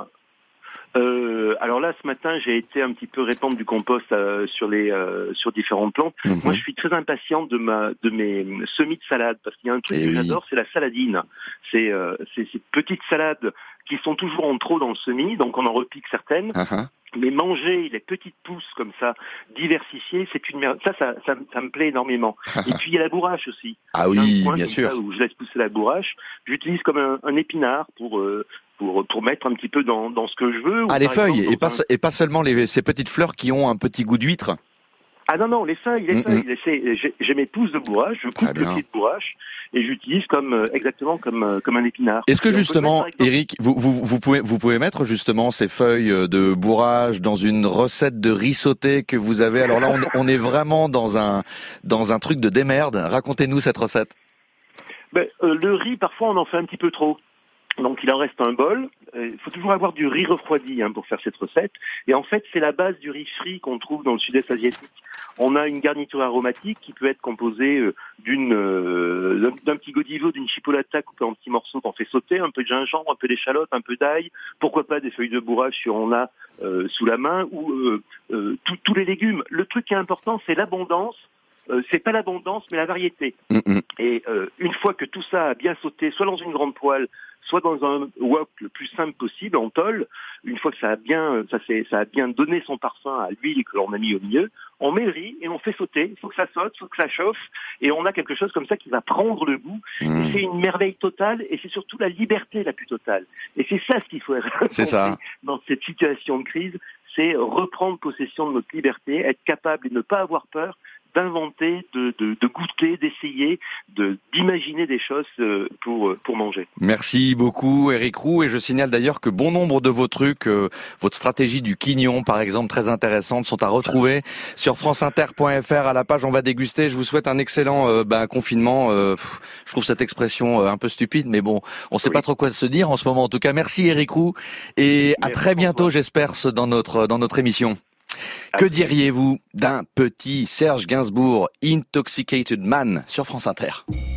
Euh, alors là, ce matin, j'ai été un petit peu répandre du compost euh, sur les euh, sur différentes plantes. Mmh. Moi, je suis très impatient de ma de mes semis de salade parce qu'il y a un truc et que oui. j'adore, c'est la saladine. C'est euh, c'est ces petites salades qui sont toujours en trop dans le semis, donc on en repique certaines. Uh-huh. Mais manger les petites pousses comme ça, diversifiées, c'est une merde. Ça, ça, ça, ça me plaît énormément. Et puis il y a la bourrache aussi. Ah oui, bien sûr. Où je laisse pousser la bourrache. J'utilise comme un, un épinard pour euh, pour pour mettre un petit peu dans dans ce que je veux. Ah, les feuilles exemple, et pas un... et pas seulement les ces petites fleurs qui ont un petit goût d'huître. Ah non non, les feuilles, les mm-hmm. feuilles. C'est, j'ai, j'ai mes pousses de bourrache, je coupe le pied de bourrache et j'utilise comme euh, exactement comme euh, comme un épinard. Est-ce que justement, mettre, exemple... Eric, vous vous vous pouvez vous pouvez mettre justement ces feuilles de bourrage dans une recette de riz sauté que vous avez. Alors là, on, on est vraiment dans un dans un truc de démerde. Racontez-nous cette recette. Ben, euh, le riz, parfois, on en fait un petit peu trop. Donc il en reste un bol. Il faut toujours avoir du riz refroidi hein, pour faire cette recette. Et en fait, c'est la base du riz frit qu'on trouve dans le sud-est asiatique. On a une garniture aromatique qui peut être composée d'une euh, d'un petit godivo, d'une chipolata coupée en petits morceaux qu'on fait sauter, un peu de gingembre, un peu d'échalote, un peu d'ail, pourquoi pas des feuilles de bourrage si on a euh, sous la main, ou euh, euh, tous les légumes. Le truc qui est important, c'est l'abondance. Euh, c'est pas l'abondance, mais la variété. Mmh. Et euh, une fois que tout ça a bien sauté, soit dans une grande poêle, soit dans un wok le plus simple possible, en tôle, une fois que ça a bien, ça, c'est, ça a bien donné son parfum à l'huile que l'on a mis au milieu, on met le riz et on fait sauter. Il faut que ça saute, il faut que ça chauffe, et on a quelque chose comme ça qui va prendre le goût. Mmh. Et c'est une merveille totale, et c'est surtout la liberté la plus totale. Et c'est ça ce qu'il faut c'est ça. dans cette situation de crise, c'est reprendre possession de notre liberté, être capable et ne pas avoir peur d'inventer, de, de, de goûter, d'essayer, de, d'imaginer des choses pour, pour manger. Merci beaucoup Eric Roux, et je signale d'ailleurs que bon nombre de vos trucs, euh, votre stratégie du quignon par exemple, très intéressante, sont à retrouver sur franceinter point f r à la page On va déguster. Je vous souhaite un excellent euh, bah, confinement. Euh, pff, je trouve cette expression euh, un peu stupide, mais bon, on ne sait oui. pas trop quoi se dire en ce moment. En tout cas, merci Eric Roux, et merci à très bientôt, j'espère, dans notre, dans notre émission. Que diriez-vous d'un petit Serge Gainsbourg, Intoxicated Man, sur France Inter?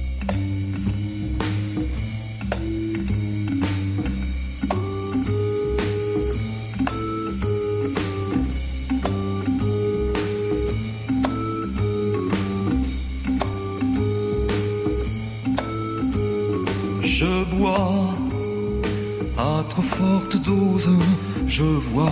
Je bois à trop forte dose, je vois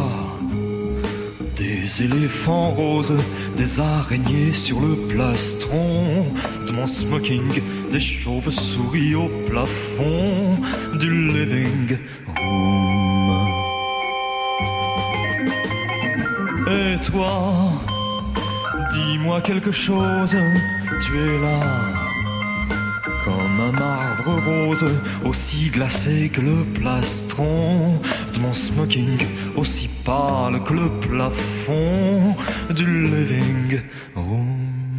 des éléphants roses, des araignées sur le plastron de mon smoking, des chauves-souris au plafond du living room. Et toi, dis-moi quelque chose, tu es là comme un marbre rose, aussi glacé que le plastron de mon smoking, aussi pâle que le plafond du living room.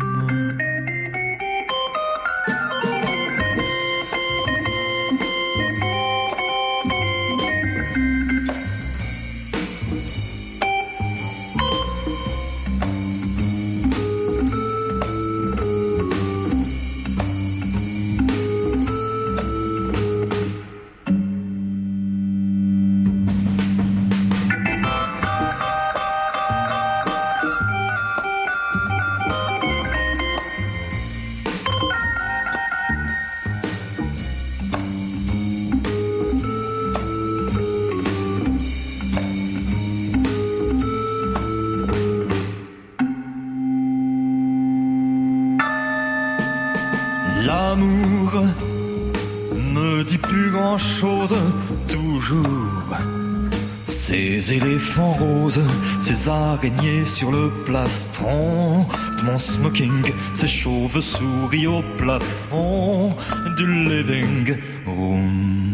L'amour ne dit plus grand chose, toujours. Ces éléphants roses, ces araignées sur le plastron de mon smoking, ces chauves-souris au plafond du living room.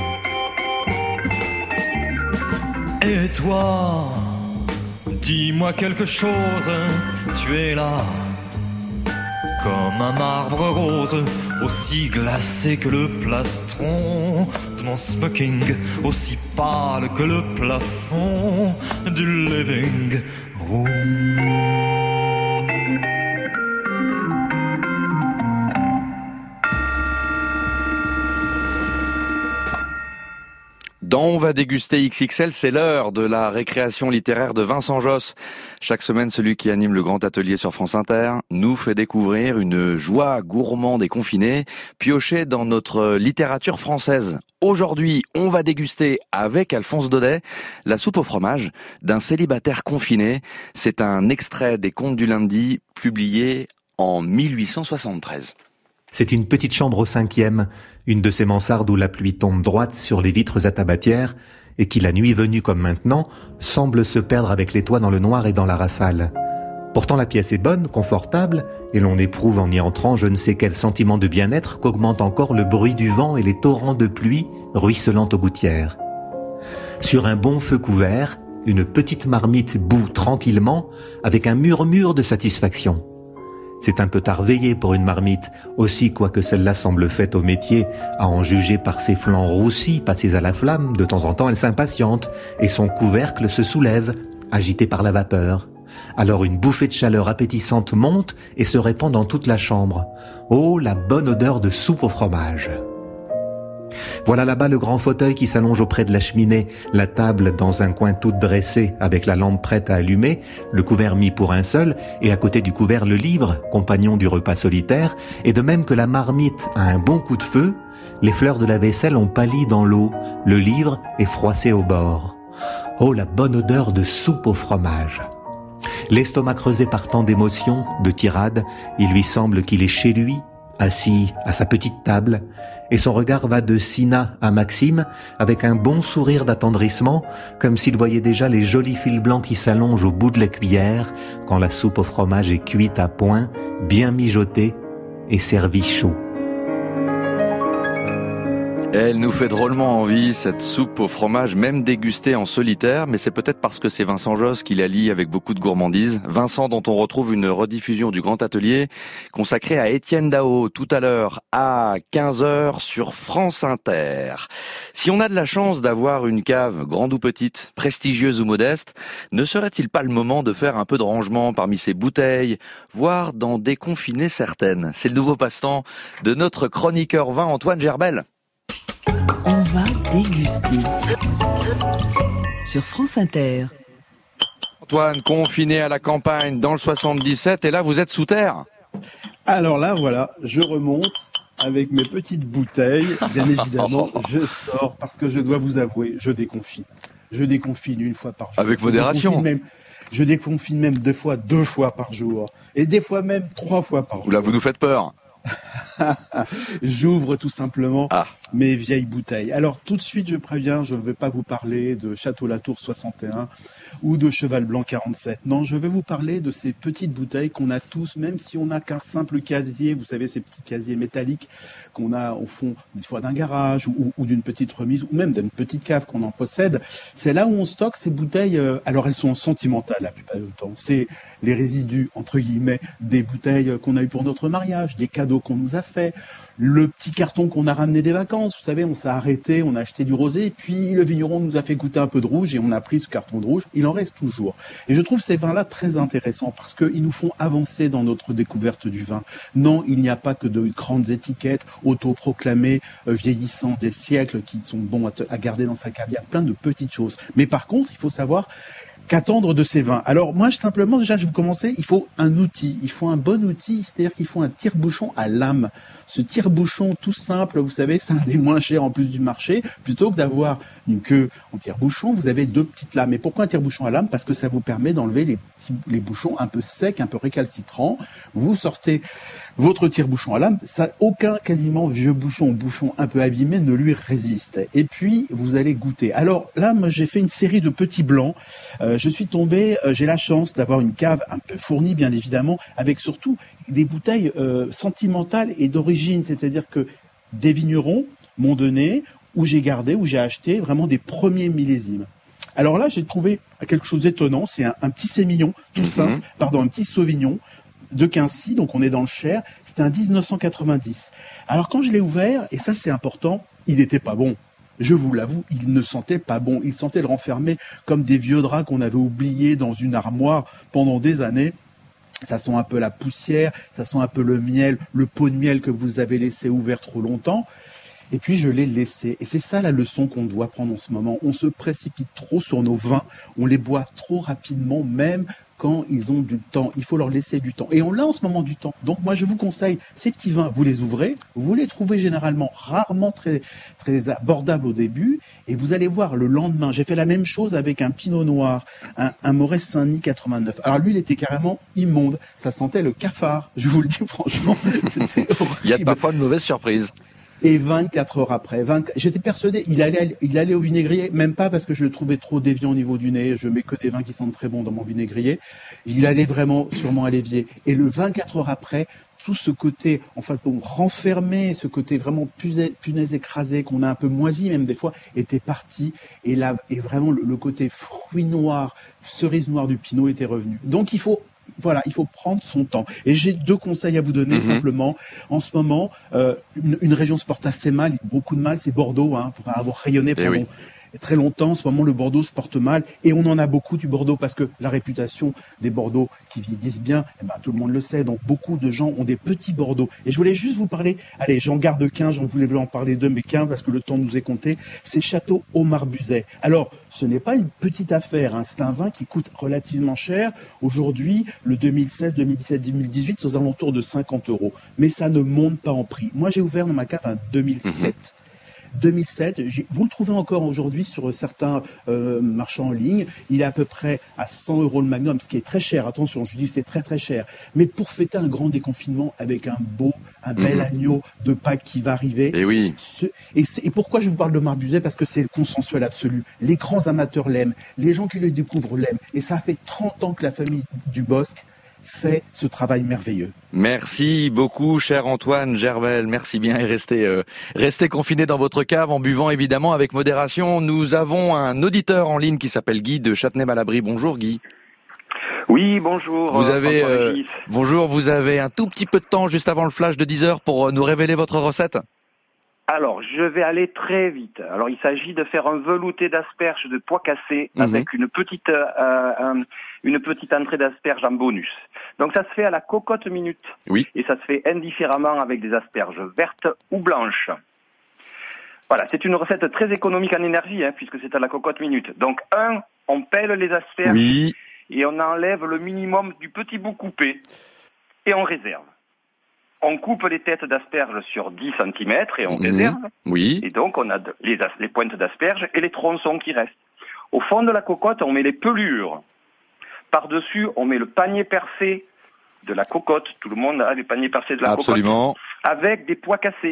Et toi, dis-moi quelque chose, tu es là comme un marbre rose, aussi glacé que le plastron de mon smoking, aussi pâle que le plafond du living room. Dans On va déguster X X L, c'est l'heure de la récréation littéraire de Vincent Josse. Chaque semaine, celui qui anime le grand atelier sur France Inter nous fait découvrir une joie gourmande et confinée, piochée dans notre littérature française. Aujourd'hui, on va déguster avec Alphonse Daudet la soupe au fromage d'un célibataire confiné. C'est un extrait des Contes du lundi, publié en mille huit cent soixante-treize. C'est une petite chambre au cinquième, une de ces mansardes où la pluie tombe droite sur les vitres à tabatière et qui, la nuit venue comme maintenant, semble se perdre avec les toits dans le noir et dans la rafale. Pourtant la pièce est bonne, confortable, et l'on éprouve en y entrant je ne sais quel sentiment de bien-être qu'augmente encore le bruit du vent et les torrents de pluie ruisselant aux gouttières. Sur un bon feu couvert, une petite marmite bout tranquillement avec un murmure de satisfaction. C'est un peu tard veillé pour une marmite, aussi quoique celle-là semble faite au métier, à en juger par ses flancs roussis passés à la flamme, de temps en temps elle s'impatiente, et son couvercle se soulève, agité par la vapeur. Alors une bouffée de chaleur appétissante monte et se répand dans toute la chambre. Oh, la bonne odeur de soupe au fromage! Voilà là-bas le grand fauteuil qui s'allonge auprès de la cheminée, la table dans un coin toute dressée avec la lampe prête à allumer, le couvert mis pour un seul, et à côté du couvert le livre, compagnon du repas solitaire, et de même que la marmite a un bon coup de feu, les fleurs de la vaisselle ont pâli dans l'eau, le livre est froissé au bord. Oh, la bonne odeur de soupe au fromage! L'estomac creusé par tant d'émotions, de tirades, il lui semble qu'il est chez lui, assis à sa petite table, et son regard va de Sina à Maxime avec un bon sourire d'attendrissement, comme s'il voyait déjà les jolis fils blancs qui s'allongent au bout de la cuillère quand la soupe au fromage est cuite à point, bien mijotée et servie chaud. Elle nous fait drôlement envie, cette soupe au fromage, même dégustée en solitaire, mais c'est peut-être parce que c'est Vincent Josse qui la lie avec beaucoup de gourmandise. Vincent, dont on retrouve une rediffusion du Grand Atelier consacrée à Étienne Dao tout à l'heure à quinze heures sur France Inter. Si on a de la chance d'avoir une cave, grande ou petite, prestigieuse ou modeste, ne serait-il pas le moment de faire un peu de rangement parmi ces bouteilles, voire d'en déconfiner certaines? C'est le nouveau passe-temps de notre chroniqueur vin Antoine Gerbel. On va déguster sur France Inter. Antoine, confiné à la campagne dans le soixante-dix-sept, et là vous êtes sous terre. Alors là, voilà, je remonte avec mes petites bouteilles. Bien évidemment, je sors parce que je dois vous avouer, je déconfine. Je déconfine une fois par jour. Avec modération. Je déconfine même, je déconfine même deux fois, deux fois par jour. Et des fois même trois fois par jour. Là, vous nous faites peur. J'ouvre tout simplement ah. mes vieilles bouteilles. Alors tout de suite, je préviens, je ne vais pas vous parler de Château Latour soixante et un ou de Cheval Blanc quarante-sept. Non, je vais vous parler de ces petites bouteilles qu'on a tous, même si on n'a qu'un simple casier, vous savez, ces petits casiers métalliques qu'on a au fond des fois d'un garage ou, ou d'une petite remise, ou même d'une petite cave qu'on en possède. C'est là où on stocke ces bouteilles. Euh, alors elles sont sentimentales la plupart du temps. C'est les résidus, entre guillemets, des bouteilles qu'on a eu pour notre mariage, des cadeaux qu'on nous a fait, le petit carton qu'on a ramené des vacances. Vous savez, on s'est arrêté, on a acheté du rosé, et puis le vigneron nous a fait goûter un peu de rouge et on a pris ce carton de rouge. Il en reste toujours. Et je trouve ces vins-là très intéressants parce qu'ils nous font avancer dans notre découverte du vin. Non, il n'y a pas que de grandes étiquettes autoproclamées, euh, vieillissant des siècles qui sont bons à, te, à garder dans sa cave. Il y a plein de petites choses. Mais par contre, il faut savoir qu'attendre de ces vins. Alors moi, je, simplement, déjà, je vais commencer, il faut un outil, il faut un bon outil, c'est-à-dire qu'il faut un tire-bouchon à lame. Ce tire-bouchon tout simple, vous savez, c'est un des moins chers en plus du marché. Plutôt que d'avoir une queue en tire-bouchon, vous avez deux petites lames. Et pourquoi un tire-bouchon à lame? Parce que ça vous permet d'enlever les, petits, les bouchons un peu secs, un peu récalcitrants. Vous sortez votre tire-bouchon à lame, ça, aucun quasiment vieux bouchon ou bouchon un peu abîmé ne lui résiste. Et puis, vous allez goûter. Alors là, moi, j'ai fait une série de petits blancs. Euh, je suis tombé, euh, j'ai la chance d'avoir une cave un peu fournie, bien évidemment, avec surtout des bouteilles euh, sentimentales et d'origine, c'est-à-dire que des vignerons m'ont donné, où j'ai gardé, où j'ai acheté vraiment des premiers millésimes. Alors là, j'ai trouvé quelque chose d'étonnant, c'est un, un petit sémillon, tout mmh. simple, pardon, un petit sauvignon, de Quincy, donc on est dans le Cher. C'était un dix-neuf cent quatre-vingt-dix. Alors quand je l'ai ouvert, et ça c'est important, il n'était pas bon. Je vous l'avoue, il ne sentait pas bon. Il sentait le renfermer comme des vieux draps qu'on avait oubliés dans une armoire pendant des années. Ça sent un peu la poussière, ça sent un peu le miel, le pot de miel que vous avez laissé ouvert trop longtemps. Et puis je l'ai laissé. Et c'est ça la leçon qu'on doit prendre en ce moment. On se précipite trop sur nos vins, on les boit trop rapidement, même quand ils ont du temps. Il faut leur laisser du temps. Et on l'a en ce moment du temps. Donc moi je vous conseille, ces petits vins, vous les ouvrez, vous les trouvez généralement rarement très, très abordables au début, et vous allez voir le lendemain. J'ai fait la même chose avec un pinot noir, un, un Morès Saint-Denis quatre-vingt-neuf. Alors lui il était carrément immonde, ça sentait le cafard, je vous le dis franchement. C'était horrible. Il y a parfois de mauvaises surprises. Et vingt-quatre heures après, vingt j'étais persuadé, il allait, il allait au vinaigrier, même pas parce que je le trouvais trop déviant au niveau du nez, je mets que des vins qui sentent très bon dans mon vinaigrier, il allait vraiment sûrement à l'évier. Et le vingt-quatre heures après, tout ce côté, enfin, bon, renfermé, ce côté vraiment punaise, punaise écrasée, qu'on a un peu moisi même des fois, était parti, et là, et vraiment le, le côté fruit noir, cerise noire du pinot était revenu. Donc il faut Voilà, il faut prendre son temps. Et j'ai deux conseils à vous donner mmh. simplement. En ce moment, euh, une, une région se porte assez mal, beaucoup de mal, c'est Bordeaux, hein, pour avoir rayonné pendant oui. très longtemps. En ce moment, le Bordeaux se porte mal, et on en a beaucoup du Bordeaux parce que la réputation des Bordeaux qui vieillissent bien, eh ben, tout le monde le sait. Donc beaucoup de gens ont des petits Bordeaux. Et je voulais juste vous parler, allez, j'en garde qu'un, j'en voulais en parler deux, mais qu'un parce que le temps nous est compté. C'est Château Aumar Buzet. Alors, ce n'est pas une petite affaire, hein. C'est un vin qui coûte relativement cher. Aujourd'hui, le deux mille seize, deux mille dix-sept, deux mille dix-huit, c'est aux alentours de cinquante euros. Mais ça ne monte pas en prix. Moi, j'ai ouvert dans ma cave en deux mille sept. Mmh. deux mille sept, vous le trouvez encore aujourd'hui sur certains euh, marchands en ligne. Il est à peu près à cent euros le magnum, ce qui est très cher. Attention, je dis c'est très très cher. Mais pour fêter un grand déconfinement avec un beau, un bel mmh. agneau de Pâques qui va arriver. Et oui. Ce, et, et pourquoi je vous parle de Aumar Buzet? Parce que c'est le consensuel absolu. Les grands amateurs l'aiment, les gens qui le découvrent l'aiment. Et ça fait trente ans que la famille Dubosc fait ce travail merveilleux. Merci beaucoup, cher Antoine Gervel. Merci bien, et restez, euh, restez confinés dans votre cave en buvant évidemment avec modération. Nous avons un auditeur en ligne qui s'appelle Guy de Châtenay-Malabry. Bonjour Guy. Oui, bonjour. Vous avez, euh, bonjour, vous avez un tout petit peu de temps juste avant le flash de dix heures pour nous révéler votre recette. Alors, je vais aller très vite. Alors, il s'agit de faire un velouté d'asperges de pois cassés mmh. avec une petite euh, un, une petite entrée d'asperges en bonus. Donc, ça se fait à la cocotte minute. Oui. Et ça se fait indifféremment avec des asperges vertes ou blanches. Voilà, c'est une recette très économique en énergie, hein, puisque c'est à la cocotte minute. Donc, un, on pèle les asperges oui. et on enlève le minimum du petit bout coupé et on réserve. On coupe les têtes d'asperges sur dix centimètres et on mmh, réserve. Oui. Et donc, on a les, les pointes d'asperges et les tronçons qui restent. Au fond de la cocotte, on met les pelures. Par-dessus, on met le panier percé de la cocotte. Tout le monde a les paniers percés de la Absolument. cocotte. Avec des pois cassés.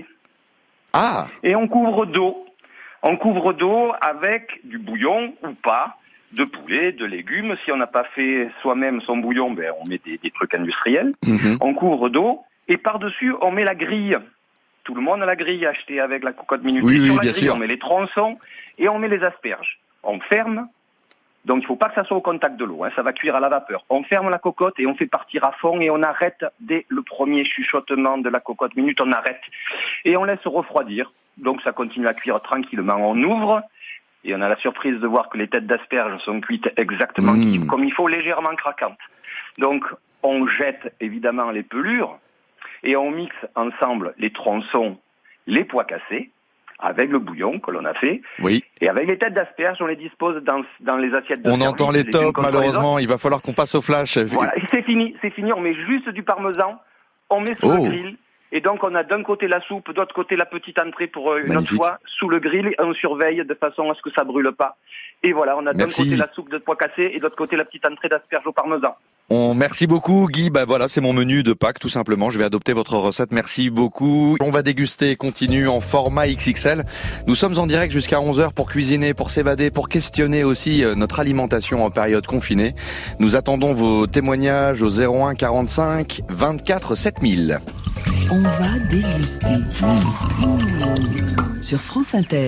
Ah. Et on couvre d'eau. On couvre d'eau avec du bouillon ou pas, de poulet, de légumes. Si on n'a pas fait soi-même son bouillon, ben, on met des, des trucs industriels. Mmh. On couvre d'eau. Et par-dessus, on met la grille. Tout le monde a la grille achetée avec la cocotte minute. Oui, et oui, sur la bien grille, sûr. on met les tronçons et on met les asperges. On ferme. Donc, il ne faut pas que ça soit au contact de l'eau. Hein, ça va cuire à la vapeur. On ferme la cocotte et on fait partir à fond et on arrête dès le premier chuchotement de la cocotte minute. On arrête et on laisse refroidir. Donc, ça continue à cuire tranquillement. On ouvre et on a la surprise de voir que les têtes d'asperges sont cuites exactement mmh. comme il faut, légèrement craquantes. Donc, on jette évidemment les pelures. Et on mixe ensemble les tronçons, les pois cassés, avec le bouillon que l'on a fait. Oui. Et avec les têtes d'asperges, on les dispose dans, dans les assiettes de On service, entend les tops, malheureusement. Il va falloir qu'on passe au flash. Voilà, et c'est fini, c'est fini. On met juste du parmesan, on met sur oh. le grill. Et donc, on a d'un côté la soupe, de l'autre côté la petite entrée pour une Magnifique. autre fois, sous le grill, et on surveille de façon à ce que ça brûle pas. Et voilà, on a d'un côté la soupe de pois cassés et de l'autre côté la petite entrée d'asperges au parmesan. On, merci beaucoup Guy, bah voilà, c'est mon menu de Pâques tout simplement, je vais adopter votre recette, merci beaucoup. On va déguster et continue en format X X L. Nous sommes en direct jusqu'à onze heures pour cuisiner, pour s'évader, pour questionner aussi notre alimentation en période confinée. Nous attendons vos témoignages au zéro un quarante-cinq vingt-quatre sept mille. On va déguster mmh. sur France Inter.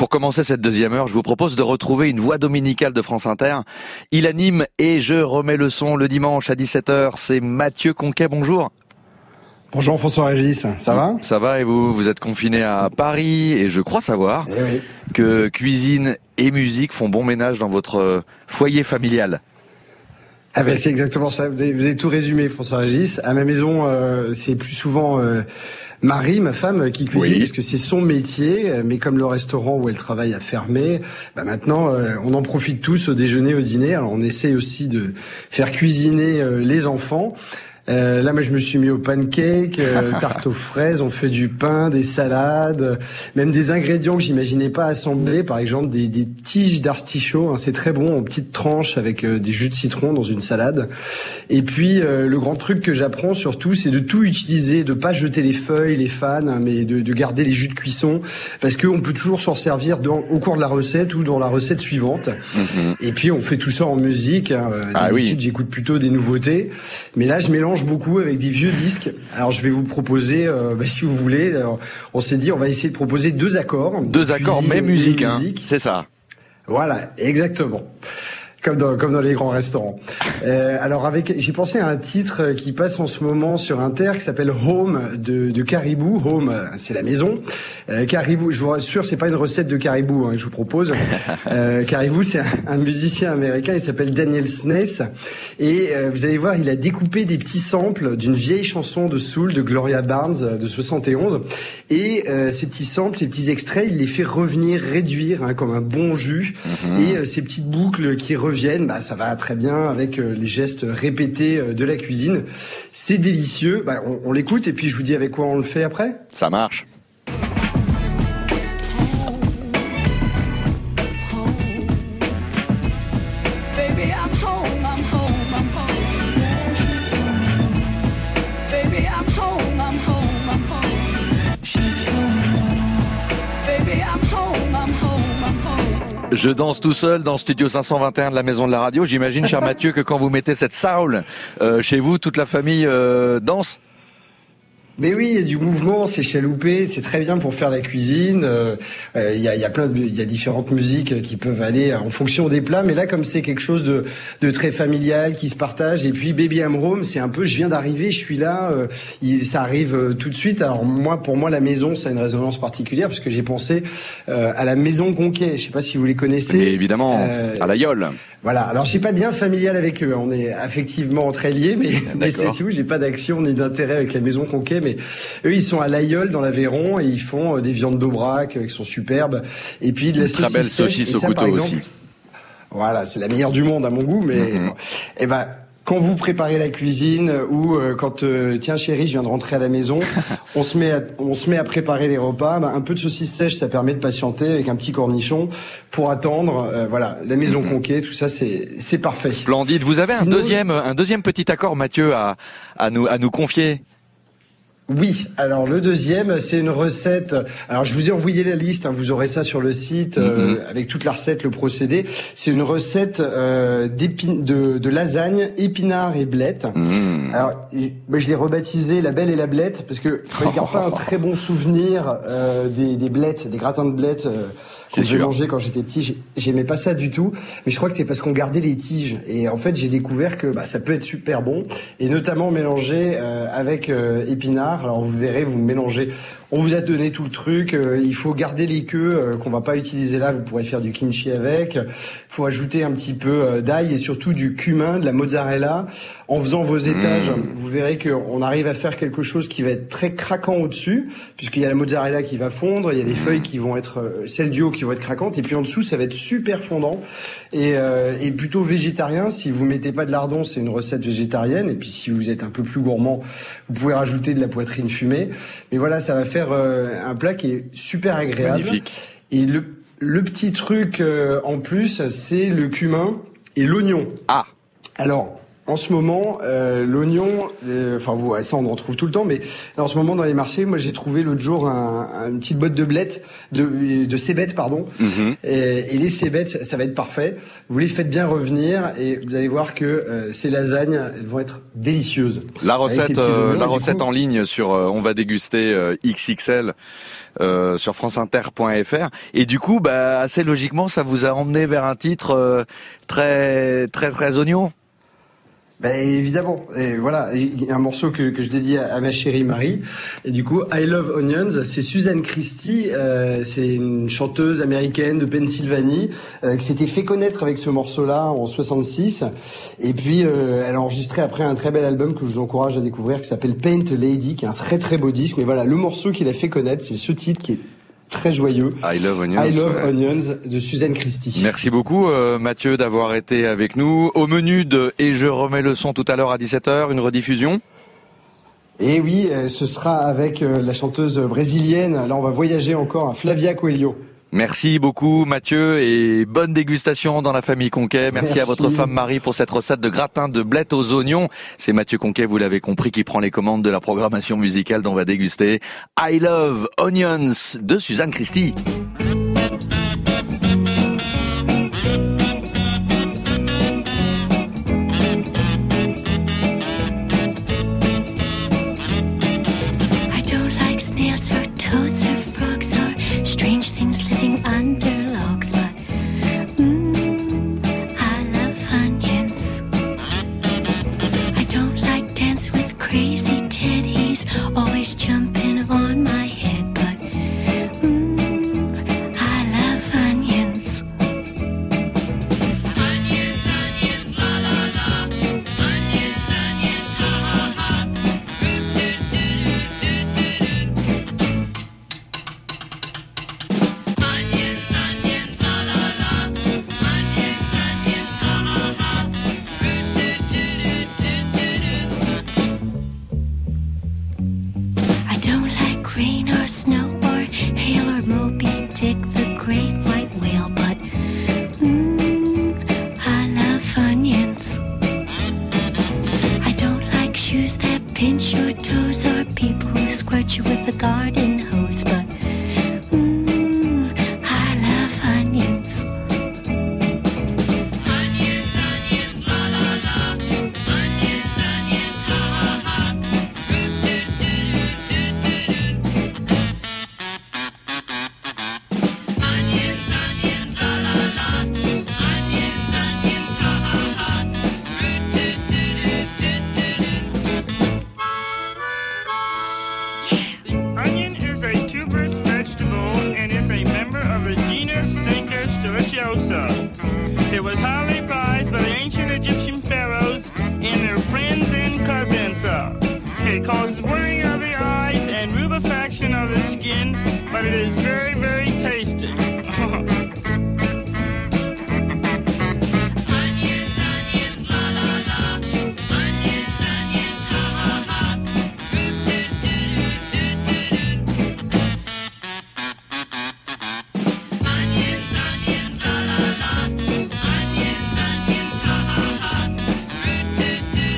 Pour commencer cette deuxième heure, je vous propose de retrouver une voix dominicale de France Inter. Il anime et je remets le son le dimanche à dix-sept heures. C'est Mathieu Conquet, bonjour. Bonjour François-Régis, ça va ? Ça va et vous ? Vous êtes confiné à Paris et je crois savoir eh oui. que cuisine et musique font bon ménage dans votre foyer familial. Ah ben c'est exactement ça, vous avez, vous avez tout résumé François-Régis. À ma maison, euh, c'est plus souvent euh, Marie, ma femme, qui cuisine, oui. parce que c'est son métier, mais comme le restaurant où elle travaille a fermé, bah maintenant euh, on en profite tous au déjeuner, au dîner. Alors on essaie aussi de faire cuisiner euh, les enfants. Euh, là, moi, je me suis mis au pancake, euh, tarte aux fraises, on fait du pain, des salades, même des ingrédients que j'imaginais pas assembler, par exemple des, des tiges d'artichaut, hein, c'est très bon, en petites tranches avec euh, des jus de citron dans une salade. Et puis, euh, le grand truc que j'apprends surtout, c'est de tout utiliser, de pas jeter les feuilles, les fans, hein, mais de, de garder les jus de cuisson, parce qu'on peut toujours s'en servir dans, au cours de la recette ou dans la recette suivante. Mmh. Et puis, on fait tout ça en musique. Hein. Ah D'habitude, oui. j'écoute plutôt des nouveautés, mais là, je mélange beaucoup avec des vieux disques. Alors je vais vous proposer, euh, bah, si vous voulez, alors, on s'est dit on va essayer de proposer deux accords. Deux accords, mais musique, hein, c'est ça. Voilà, exactement. Comme dans, comme dans les grands restaurants. Euh, alors avec, j'ai pensé à un titre qui passe en ce moment sur Inter qui s'appelle Home de, de Caribou. Home, c'est la maison. Euh, Caribou, je vous rassure, c'est pas une recette de Caribou hein, que je vous propose. Euh, Caribou, c'est un, un musicien américain. Il s'appelle Daniel Snaith et euh, vous allez voir, il a découpé des petits samples d'une vieille chanson de soul de Gloria Barnes de soixante et onze. Et euh, ces petits samples, ces petits extraits, il les fait revenir, réduire hein, comme un bon jus. Mm-hmm. Et euh, ces petites boucles qui reviennent. Bah, ça va très bien avec euh, les gestes répétés euh, de la cuisine. C'est délicieux. Bah, on, on l'écoute et puis je vous dis avec quoi on le fait après. Ça marche. Je danse tout seul dans Studio cinq cent vingt et un de la Maison de la Radio. J'imagine, cher Mathieu, que quand vous mettez cette soul euh, chez vous, toute la famille euh, danse. Mais oui, il y a du mouvement, c'est chaloupé, c'est très bien pour faire la cuisine. Il euh, euh, y, a, y a plein de, il y a différentes musiques qui peuvent aller en fonction des plats. Mais là, comme c'est quelque chose de, de très familial, qui se partage. Et puis Baby I'm Home, c'est un peu, je viens d'arriver, je suis là. Euh, il, ça arrive euh, tout de suite. Alors moi, pour moi, la maison, ça a une résonance particulière parce que j'ai pensé euh, à la Maison Conquet. Je sais pas si vous les connaissez. Mais évidemment, euh, à l'Aïole. Voilà. Alors, j'ai pas de lien familial avec eux. On est effectivement très liés, mais, mais c'est tout. J'ai pas d'action ni d'intérêt avec la Maison Conquet, mais eux, ils sont à l'Aïole dans l'Aveyron et ils font des viandes d'Aubrac qui sont superbes. Et puis de la très belle saucisse au couteau aussi. Voilà, c'est la meilleure du monde à mon goût, mais mm-hmm. bon, et ben. Quand vous préparez la cuisine ou euh, quand euh, tiens chérie, je viens de rentrer à la maison, on se met à, on se met à préparer les repas, bah, un peu de saucisse sèche, ça permet de patienter avec un petit cornichon pour attendre. Euh, voilà, la Maison Conquet, tout ça c'est c'est parfait. Splendide. Vous avez Sinon, un deuxième un deuxième petit accord, Mathieu, à à nous à nous confier. Oui, alors le deuxième, c'est une recette. Alors je vous ai envoyé la liste, hein, vous aurez ça sur le site euh, mm-hmm. avec toute la recette, le procédé. C'est une recette euh, d'épine, de, de lasagne, épinards et blettes. Mm. Alors je, je l'ai rebaptisé la Belle et la Blette parce que je ne garde pas un très bon souvenir euh, des, des blettes, des gratins de blettes euh, que j'ai mangé quand j'étais petit. J'aimais pas ça du tout, mais je crois que c'est parce qu'on gardait les tiges. Et en fait, j'ai découvert que bah, ça peut être super bon, et notamment mélangé euh, avec euh, épinards. Alors vous verrez, vous mélangez. On vous a donné tout le truc. Euh, il faut garder les queues euh, qu'on va pas utiliser là. Vous pourrez faire du kimchi avec. Il faut ajouter un petit peu euh, d'ail et surtout du cumin, de la mozzarella. En faisant vos étages, mmh. vous verrez qu'on arrive à faire quelque chose qui va être très craquant au-dessus, puisqu'il y a la mozzarella qui va fondre, il y a les feuilles qui vont être, euh, celles du haut qui vont être craquantes, et puis en dessous ça va être super fondant et, euh, et plutôt végétarien. Si vous mettez pas de lardon, c'est une recette végétarienne. Et puis si vous êtes un peu plus gourmand, vous pouvez rajouter de la poitrine fumée. Mais voilà, ça va faire euh, un plat qui est super agréable. Magnifique. Et le, le petit truc euh, en plus, c'est le cumin et l'oignon. Ah. Alors. en ce moment, euh, l'oignon, euh, enfin vous, ça on en trouve tout le temps, mais là, en ce moment dans les marchés, moi j'ai trouvé l'autre jour un, un, une petite botte de blettes, de, de cébettes, pardon. Mm-hmm. Et, et les cébettes, ça va être parfait. Vous les faites bien revenir et vous allez voir que euh, ces lasagnes, elles vont être délicieuses. La recette, euh, la recette coup, en ligne sur euh, on va déguster euh, X X L. Euh, sur franceinter point f r et du coup bah assez logiquement ça vous a emmené vers un titre euh, très très très oignon. Ben évidemment, et voilà, et un morceau que, que je dédie à, à ma chérie Marie. Et du coup, I Love Onions, c'est Suzanne Christie, euh, c'est une chanteuse américaine de Pennsylvanie euh, qui s'était fait connaître avec ce morceau-là en soixante-six. Et puis, euh, elle a enregistré après un très bel album que je vous encourage à découvrir qui s'appelle Paint a Lady, qui est un très très beau disque. Mais voilà, le morceau qu'il a fait connaître, c'est ce titre qui est très joyeux. I Love Onions. I Love ouais. Onions de Suzanne Christie. Merci beaucoup euh, Mathieu d'avoir été avec nous. Au menu de Et je remets le son tout à l'heure à dix-sept heures, une rediffusion. Et oui, euh, ce sera avec euh, la chanteuse brésilienne. Là, on va voyager encore à Flavia Coelho. Merci beaucoup Mathieu et bonne dégustation dans la famille Conquet. Merci, Merci à votre femme Marie pour cette recette de gratin de blettes aux oignons. C'est Mathieu Conquet, vous l'avez compris, qui prend les commandes de la programmation musicale dont on va déguster I Love Onions de Suzanne Christie. Always jumping on my head, but mm, I love onions. Onions, onions, la la la. Onions, onions, ha ha ha. Do do do do do do do. Onions, onions, la la la. Onions, onions, ha ha ha. Do do do do do do. I don't like rain or snow or hail or Moby Dick, the great white whale, but mm, I love onions. I don't like shoes that pinch your toes or people who squirt you with a garden hose, but mm, I love onions. Onions, onions, la la la. Onions, onions, ha ha ha. Do do do do do do. Onions, onions, la la la. Onions, onions, ha ha ha. Do do do do do do. The onion is a tuberous vegetable and is a member of the genus Stincus deliciosa. It was highly prized by the ancient Egyptian pharaohs and their friends and cousins. It causes worrying of the eyes and rubefaction of the skin, but it is very, very tasty. Onions, onions, la la la. Onions, onions, ha ha ha. Do do do do do do. Onions, onions, la la la. Onions, onions, ha ha ha. Do do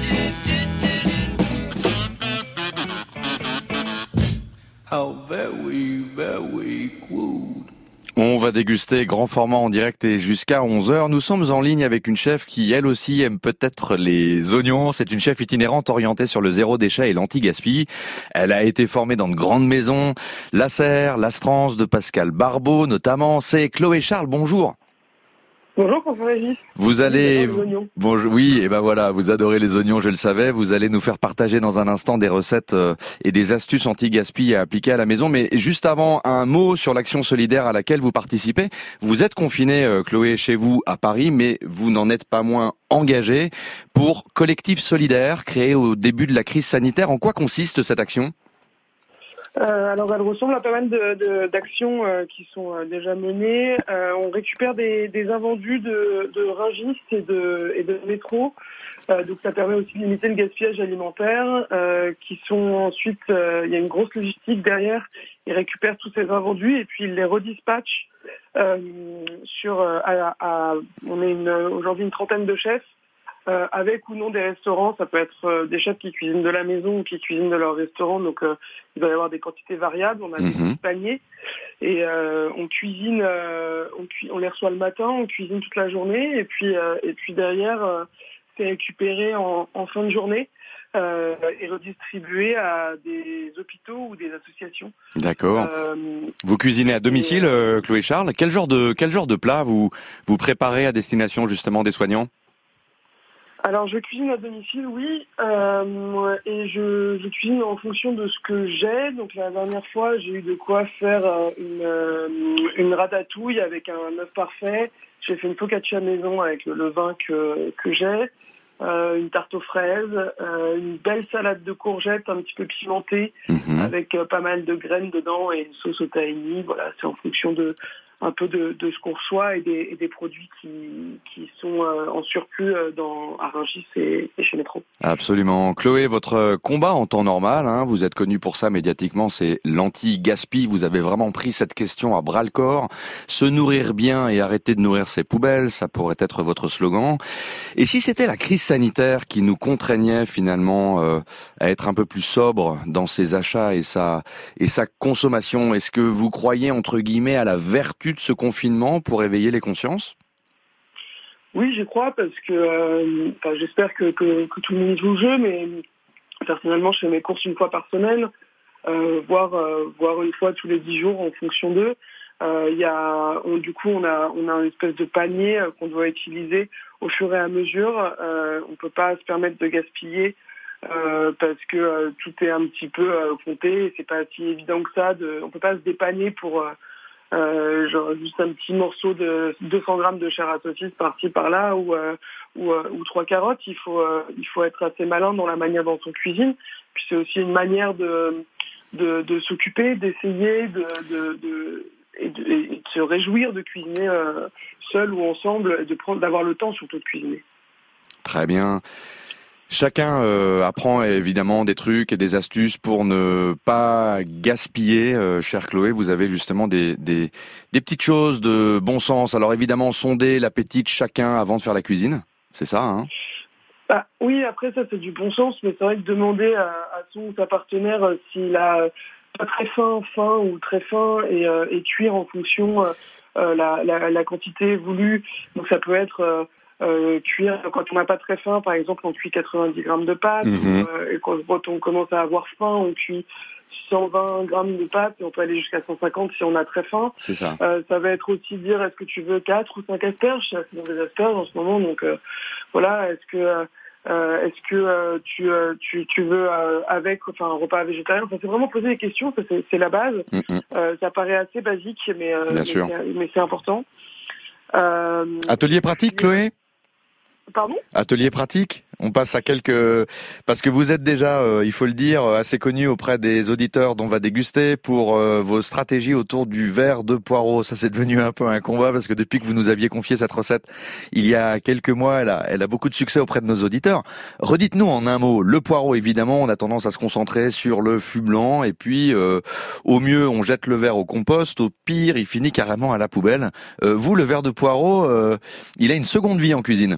do do do do. How very, very good. On va déguster grand format en direct et jusqu'à onze heures. Nous sommes en ligne avec une chef qui, elle aussi, aime peut-être les oignons. C'est une chef itinérante orientée sur le zéro déchet et l'anti-gaspi. Elle a été formée dans de grandes maisons. La Serre, l'Astrance de Pascal Barbeau, notamment. C'est Chloé Charles, bonjour. Bonjour, François Régis. Vous allez, J'adore les oignons. bonjour, oui, et ben voilà, vous adorez les oignons, je le savais. Vous allez nous faire partager dans un instant des recettes euh, et des astuces anti-gaspi à appliquer à la maison. Mais juste avant, un mot sur l'action solidaire à laquelle vous participez. Vous êtes confiné, euh, Chloé, chez vous à Paris, mais vous n'en êtes pas moins engagé pour Collectif Solidaire, créé au début de la crise sanitaire. En quoi consiste cette action ? Euh, alors, elle ressemble à pas mal de, de, d'actions euh, qui sont euh, déjà menées. Euh, on récupère des, des invendus de, de Rungis et de, et de métro. Euh, donc, ça permet aussi de limiter le gaspillage alimentaire, euh, qui sont ensuite, euh, il y a une grosse logistique derrière. Ils récupèrent tous ces invendus et puis ils les redispatchent euh, sur, euh, à, à, on est une, aujourd'hui une trentaine de chefs. euh, avec ou non des restaurants. Ça peut être euh, des chefs qui cuisinent de la maison ou qui cuisinent de leur restaurant. Donc, euh, il va y avoir des quantités variables. On a des Mhm. petits paniers et euh, on cuisine. Euh, on, cui- on les reçoit le matin, on cuisine toute la journée et puis euh, et puis derrière, euh, c'est récupéré en, en fin de journée euh, et redistribué à des hôpitaux ou des associations. D'accord. Euh, Vous cuisinez à domicile, euh, Chloé Charles. Quel genre de quel genre de plat vous vous préparez à destination justement des soignants? Alors, je cuisine à domicile, oui, euh, et je, je cuisine en fonction de ce que j'ai. Donc, la dernière fois, j'ai eu de quoi faire euh, une, euh, une ratatouille avec un œuf parfait. J'ai fait une focaccia maison avec le levain que, que j'ai, euh, une tarte aux fraises, euh, une belle salade de courgettes un petit peu pimentée Mhm. avec euh, pas mal de graines dedans et une sauce au tahini. Voilà, c'est en fonction de un peu de, de ce qu'on reçoit et des, et des produits qui, qui sont euh, en surplus euh, dans, à Rungis et, et chez Métro. Absolument. Chloé, votre combat en temps normal, hein, vous êtes connue pour ça médiatiquement, c'est l'anti-gaspi. Vous avez vraiment pris cette question à bras-le-corps. Se nourrir bien et arrêter de nourrir ses poubelles, ça pourrait être votre slogan. Et si c'était la crise sanitaire qui nous contraignait finalement euh, à être un peu plus sobre dans ses achats et sa, et sa consommation, est-ce que vous croyez entre guillemets à la vertu de ce confinement pour éveiller les consciences? Oui, j'y crois parce que euh, enfin, j'espère que, que, que tout le monde joue le jeu, mais personnellement, je fais mes courses une fois par semaine, euh, voire, euh, voire une fois tous les dix jours en fonction d'eux. Euh, il y a, on, du coup, on a, on a une espèce de panier euh, qu'on doit utiliser au fur et à mesure. Euh, on peut pas se permettre de gaspiller euh, parce que euh, tout est un petit peu euh, compté. Et c'est pas si évident que ça. De, on peut pas se dépanner pour euh, euh, genre juste un petit morceau de deux cents grammes de chair à saucisse par-ci par-là ou euh, ou, euh, ou trois carottes. Il faut euh, il faut être assez malin dans la manière dont on cuisine. Puis c'est aussi une manière de de, de s'occuper, d'essayer, de, de, de et de, et de se réjouir de cuisiner euh, seul ou ensemble, et de prendre, d'avoir le temps surtout de cuisiner. Très bien. Chacun euh, apprend évidemment des trucs et des astuces pour ne pas gaspiller. Euh, chère Chloé, vous avez justement des, des, des petites choses de bon sens. Alors évidemment, sonder l'appétit de chacun avant de faire la cuisine, c'est ça, hein? Bah, oui, après ça c'est du bon sens, mais c'est vrai que demander à, à son ou sa partenaire euh, s'il a pas très faim, faim ou très faim et, euh, et cuire en fonction euh, euh, la, la, la quantité voulue. Donc ça peut être euh, euh, cuire quand on n'a pas très faim, par exemple on cuit quatre-vingt-dix grammes de pâtes, Mhm. ou, euh, et quand, quand on commence à avoir faim, on cuit cent vingt grammes de pâtes et on peut aller jusqu'à cent cinquante si on a très faim. C'est ça. Euh, ça va être aussi dire est-ce que tu veux quatre ou cinq asperges, c'est dans des asperges en ce moment, donc euh, voilà, est-ce que euh, Euh, est-ce que euh, tu, euh, tu, tu veux euh, avec, enfin un repas végétarien? Enfin, c'est vraiment poser des questions, ça c'est, c'est la base. Mhm. Euh, ça paraît assez basique, mais, euh, Bien mais, sûr. c'est, mais c'est important. Euh, Atelier pratique, Chloé? Pardon? Atelier pratique. On passe à quelques... Parce que vous êtes déjà, euh, il faut le dire, assez connu auprès des auditeurs dont on va déguster pour euh, vos stratégies autour du verre de poireau. Ça, c'est devenu un peu un combat parce que depuis que vous nous aviez confié cette recette il y a quelques mois, elle a, elle a beaucoup de succès auprès de nos auditeurs. Redites-nous en un mot. Le poireau, évidemment, on a tendance à se concentrer sur le fût blanc et puis euh, au mieux, on jette le verre au compost. Au pire, il finit carrément à la poubelle. Euh, vous, le verre de poireau, euh, il a une seconde vie en cuisine.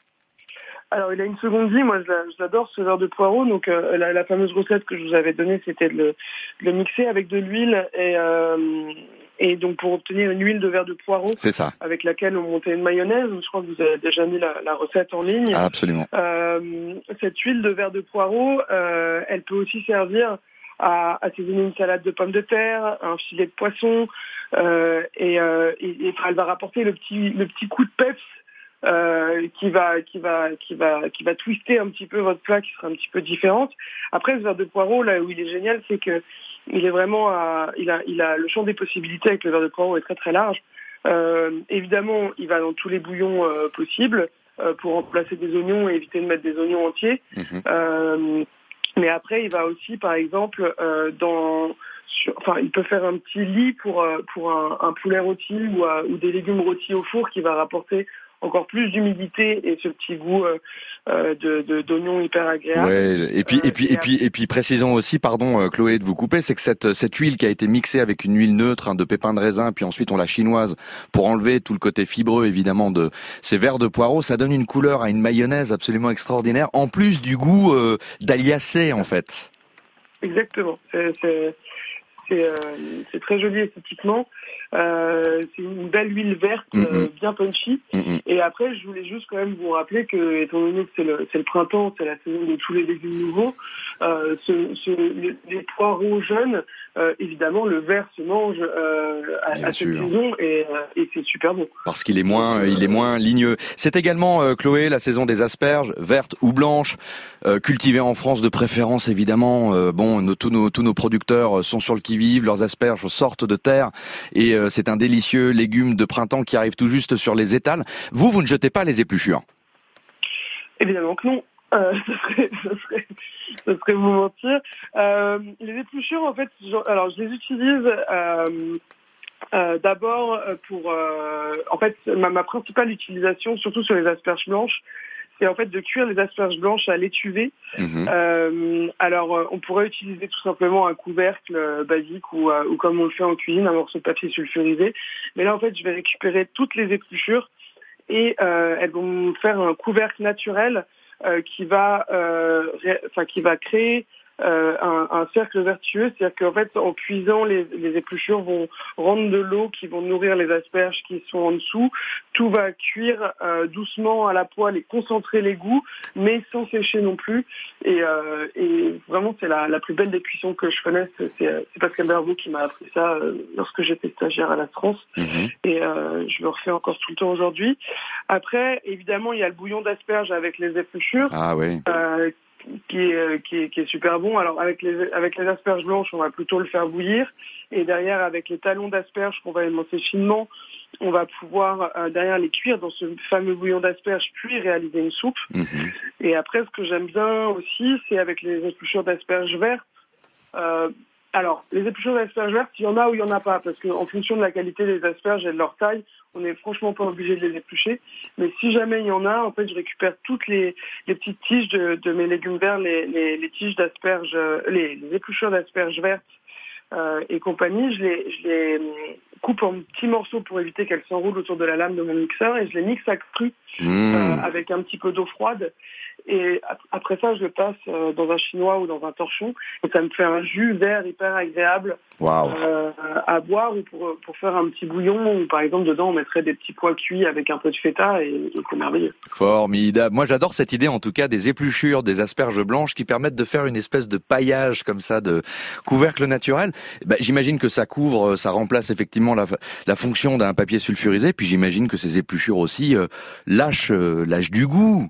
Alors, il a une seconde vie. Moi, je l'a- je l'adore, ce verre de poireau. Donc, euh, la, la fameuse recette que je vous avais donnée, c'était de le, de le mixer avec de l'huile et, euh, et donc pour obtenir une huile de verre de poireau. C'est ça. Avec laquelle on montait une mayonnaise. Je crois que vous avez déjà mis la, la recette en ligne. Ah, absolument. Euh, cette huile de verre de poireau, euh, elle peut aussi servir à assaisonner une salade de pommes de terre, un filet de poisson, euh, et, euh, et, et enfin, elle va rapporter le petit, le petit coup de peps. Euh, qui va qui va qui va qui va twister un petit peu votre plat, qui sera un petit peu différente. Après, ce verre de poireau, là où il est génial, c'est que il est vraiment à, il a il a le champ des possibilités avec le verre de poireau est très très large. Euh, évidemment, il va dans tous les bouillons euh, possibles euh, pour remplacer des oignons et éviter de mettre des oignons entiers. Mhm. Euh, mais après, il va aussi, par exemple, euh, dans sur, enfin, il peut faire un petit lit pour euh, pour un, un poulet rôti ou, euh, ou des légumes rôtis au four qui va rapporter encore plus d'humidité et ce petit goût euh, euh, de, de d'oignon hyper agréable. Ouais, et puis Euh, et puis et puis et puis précisons aussi, pardon euh, Chloé de vous couper, c'est que cette cette huile qui a été mixée avec une huile neutre hein, de pépins de raisin, puis ensuite on la chinoise pour enlever tout le côté fibreux évidemment de ces verres de poireaux, ça donne une couleur à une mayonnaise absolument extraordinaire, en plus du goût euh, d'aliacé en fait. Exactement. C'est c'est c'est, euh, c'est très joli esthétiquement. Euh, c'est une belle huile verte, Mm, euh, mm. bien punchy. Mm, mm. Et après, je voulais juste quand même vous rappeler que, étant donné que c'est le, c'est le printemps, c'est la saison de tous les légumes nouveaux, euh, ce, ce, les, les poireaux jeunes, euh, évidemment, le vert se mange euh, à, Bien à cette sûr. saison et, euh, et c'est super bon. Parce qu'il est moins, euh, il est moins ligneux. C'est également, euh, Chloé, la saison des asperges, vertes ou blanches, euh, cultivées en France de préférence, évidemment. Euh, bon, nos, tous nos tous nos producteurs sont sur le qui-vive, leurs asperges sortent de terre, et euh, c'est un délicieux légume de printemps qui arrive tout juste sur les étals. Vous, vous ne jetez pas les épluchures. Évidemment que non. Euh, ce serait, ce serait, ce serait vous mentir. Euh, les épluchures, en fait, je, alors je les utilise euh, euh, d'abord pour, euh, en fait, ma, ma principale utilisation, surtout sur les asperges blanches, c'est en fait de cuire les asperges blanches à l'étuvée. Mmh. Euh, alors, euh, on pourrait utiliser tout simplement un couvercle euh, basique ou, euh, ou comme on le fait en cuisine, un morceau de papier sulfurisé. Mais là, en fait, je vais récupérer toutes les épluchures et euh, elles vont faire un couvercle naturel euh, qui va, euh, ré- enfin, qui va créer euh, un, un cercle vertueux, c'est-à-dire qu'en fait, en cuisant, les, les épluchures vont rendre de l'eau qui vont nourrir les asperges qui sont en dessous. Tout va cuire euh, doucement à la poêle et concentrer les goûts, mais sans sécher non plus. Et, euh, et vraiment, c'est la, la plus belle des cuissons que je connaisse. C'est, c'est Pascal Berbeau qui m'a appris ça euh, lorsque j'étais stagiaire à la France. Mmh. Et euh, je le refais encore tout le temps aujourd'hui. Après, évidemment, il y a le bouillon d'asperges avec les épluchures. Ah oui. Euh, qui est, qui est, qui est super bon. Alors avec les, avec les asperges blanches, on va plutôt le faire bouillir. Et derrière, avec les talons d'asperges qu'on va émincer finement, on va pouvoir euh, derrière les cuire dans ce fameux bouillon d'asperges, puis réaliser une soupe. Mmh. Et après, ce que j'aime bien aussi, c'est avec les épluchures d'asperges vertes. Euh, alors, les épluchures d'asperges vertes, il y en a ou il y en a pas, parce qu'en fonction de la qualité des asperges et de leur taille, on n'est franchement pas obligé de les éplucher. Mais si jamais il y en a, en fait, je récupère toutes les, les petites tiges de, de mes légumes verts, les, les, les tiges d'asperges, euh, les, les épluchures d'asperges vertes euh, et compagnie. Je les, je les coupe en petits morceaux pour éviter qu'elles s'enroulent autour de la lame de mon mixeur et je les mixe à cru Mmh. euh, avec un petit peu d'eau froide. Et après ça, je le passe euh, dans un chinois ou dans un torchon et ça me fait un jus vert hyper agréable Waouh. euh, à boire ou pour, pour faire un petit bouillon ou par exemple dedans on mettrait des petits pois cuits avec un peu de feta et, et c'est merveilleux. Formidable. Moi, j'adore cette idée, en tout cas, des épluchures, des asperges blanches qui permettent de faire une espèce de paillage comme ça, de couvercle naturel. Bah, j'imagine que ça couvre, ça remplace effectivement la, la fonction d'un papier sulfurisé. Puis j'imagine que ces épluchures aussi euh, lâchent, euh, lâchent du goût.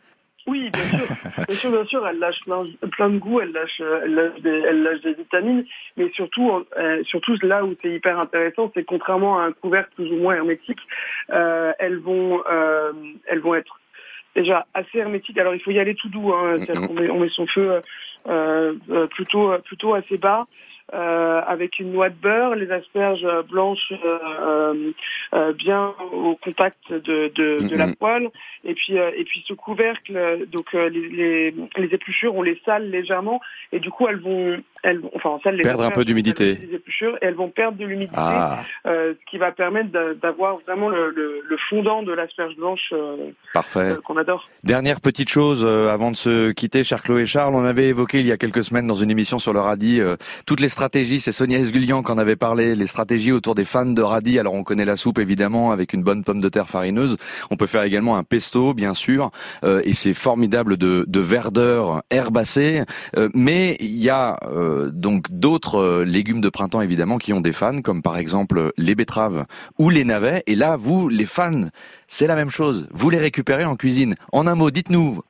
Oui, bien sûr, bien sûr, bien sûr, elle lâche plein, plein de goût, elle lâche, elle lâche des, elle lâche des vitamines, mais surtout, euh, surtout là où c'est hyper intéressant, c'est que contrairement à un couvercle plus ou moins hermétique, euh, elles vont, euh, elles vont être déjà assez hermétiques. Alors il faut y aller tout doux, hein, c'est-à-dire qu'on met, on met son feu euh, euh, plutôt, plutôt assez bas. Euh, avec une noix de beurre, les asperges blanches euh, euh, bien au contact de, de, de la poêle, et puis euh, et puis ce couvercle, donc euh, les, les les épluchures, on les sale légèrement, et du coup elles vont elles vont enfin on sale les Perdre un peu d'humidité. Les épluchures et elles vont perdre de l'humidité, Ah. euh, ce qui va permettre d'a- d'avoir vraiment le, le, le fondant de l'asperge blanche euh, Parfait. euh, qu'on adore. Dernière petite chose euh, avant de se quitter, cher Chloé Charles, on avait évoqué il y a quelques semaines dans une émission sur le radis euh, toutes les stratégies, c'est Sonia Esgulian qui en avait parlé, les stratégies autour des fans de radis. Alors on connaît la soupe évidemment avec une bonne pomme de terre farineuse, on peut faire également un pesto bien sûr, euh, et c'est formidable de, de verdeur herbacée, euh, mais il y a euh, donc d'autres euh, légumes de printemps évidemment qui ont des fans, comme par exemple les betteraves ou les navets, et là vous les fans, c'est la même chose, vous les récupérez en cuisine. En un mot, dites-nous.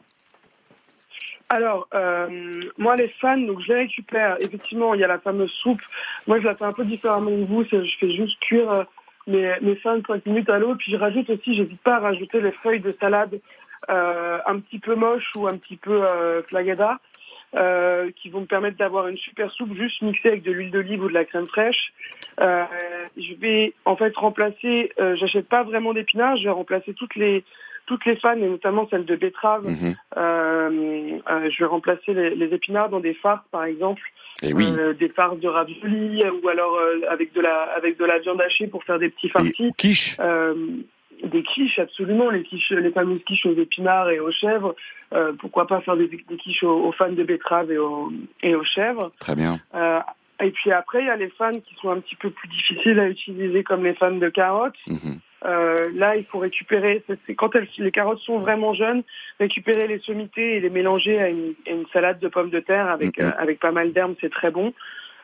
Alors, euh, moi, les fans, donc je les récupère. Effectivement, il y a la fameuse soupe. Moi, je la fais un peu différemment que vous. C'est, je fais juste cuire euh, mes, mes fans cinq minutes à l'eau. Puis je rajoute aussi, j'hésite pas à rajouter les feuilles de salade euh, un petit peu moches ou un petit peu euh, flagada. euh, qui vont me permettre d'avoir une super soupe juste mixée avec de l'huile d'olive ou de la crème fraîche. Euh, je vais en fait remplacer, euh, j'achète pas vraiment d'épinards, je vais remplacer toutes les toutes les fans, et notamment celles de betterave. Mmh. Euh, euh, je vais remplacer les, les épinards dans des farces, par exemple. Et oui. Euh, des farces de raviolis ou alors euh, avec de la avec de la viande hachée pour faire des petits farcis. Quiche. Euh, des quiches, absolument, les quiches, les fameuses quiches aux épinards et aux chèvres. Euh, pourquoi pas faire des, des quiches aux, aux fans de betterave et aux, et aux chèvres. Très bien. Euh, et puis après, il y a les fans qui sont un petit peu plus difficiles à utiliser, comme les fans de carottes. Mmh. Euh, là, il faut récupérer, c'est, c'est quand elles, les carottes sont vraiment jeunes, récupérer les sommités et les mélanger à une, à une salade de pommes de terre avec, Mmh. euh, avec pas mal d'herbes, c'est très bon.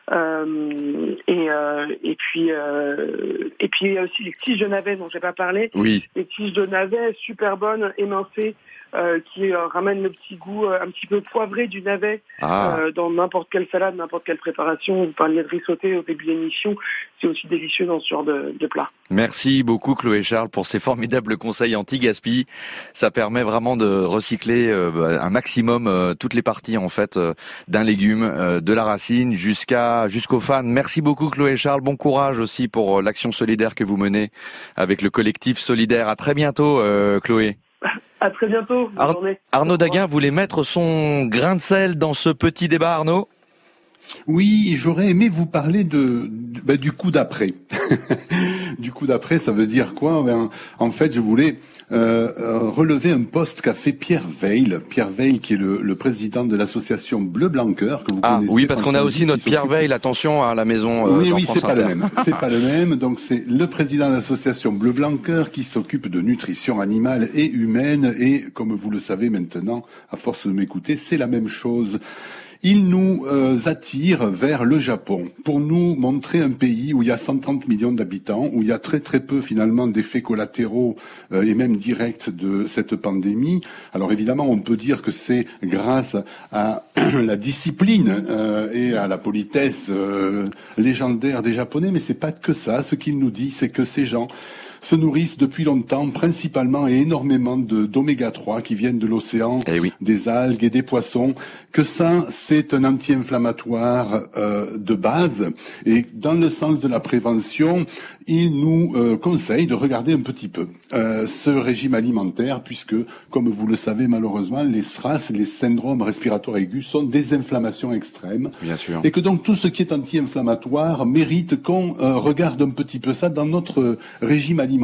Euh, et, euh, et puis euh, et puis il y a aussi les tiges de navets dont j'ai pas parlé. Oui. Les tiges de navets super bonnes, émincées, euh, qui euh, ramènent le petit goût euh, un petit peu poivré du navet Ah. euh, dans n'importe quelle salade, n'importe quelle préparation. Vous parliez de riz sauté au début de l'émission, c'est aussi délicieux dans ce genre de, de plat. Merci beaucoup Chloé Charles pour ces formidables conseils anti-gaspi. Ça permet vraiment de recycler euh, un maximum euh, toutes les parties en fait euh, d'un légume, euh, de la racine jusqu'à jusqu'aux fans. Merci beaucoup Chloé Charles. Bon courage aussi pour euh, l'action solidaire que vous menez avec le collectif solidaire. À très bientôt euh, Chloé. À très bientôt. Bonne Ar- journée. Arnaud Daguin voulait mettre son grain de sel dans ce petit débat, Arnaud. Oui, j'aurais aimé vous parler de, de- ben, du coup d'après. Du coup d'après, ça veut dire quoi? Ben, en fait, je voulais euh, euh, relever un poste qu'a fait Pierre Veil. Pierre Veil, qui est le, le président de l'association Bleu Blanc Cœur, que vous Ah connaissez. oui, parce qu'on a François aussi Régis, notre qui Pierre s'occupe- Veil, attention à la maison euh, Oui, sur oui, France c'est pas Inter. le même. C'est pas le même. Donc c'est le président de l'association Bleu Blanc Cœur qui s'occupe de nutrition animale et humaine. Et comme vous le savez maintenant, à force de m'écouter, c'est la même chose. Il nous euh, attire vers le Japon pour nous montrer un pays où il y a cent trente millions d'habitants, où il y a très très peu finalement d'effets collatéraux euh, et même directs de cette pandémie. Alors évidemment, on peut dire que c'est grâce à la discipline euh, et à la politesse euh, légendaire des Japonais, mais c'est pas que ça. Ce qu'il nous dit, c'est que ces gens se nourrissent depuis longtemps, principalement et énormément de d'oméga trois qui viennent de l'océan, des algues et des poissons, que ça, c'est un anti-inflammatoire euh, de base. Et dans le sens de la prévention, il nous euh, conseille de regarder un petit peu euh, ce régime alimentaire, puisque, comme vous le savez malheureusement, les S R A S, les syndromes respiratoires aigus, sont des inflammations extrêmes. Bien sûr. Et que donc tout ce qui est anti-inflammatoire mérite qu'on euh, regarde un petit peu ça dans notre régime alimentaire.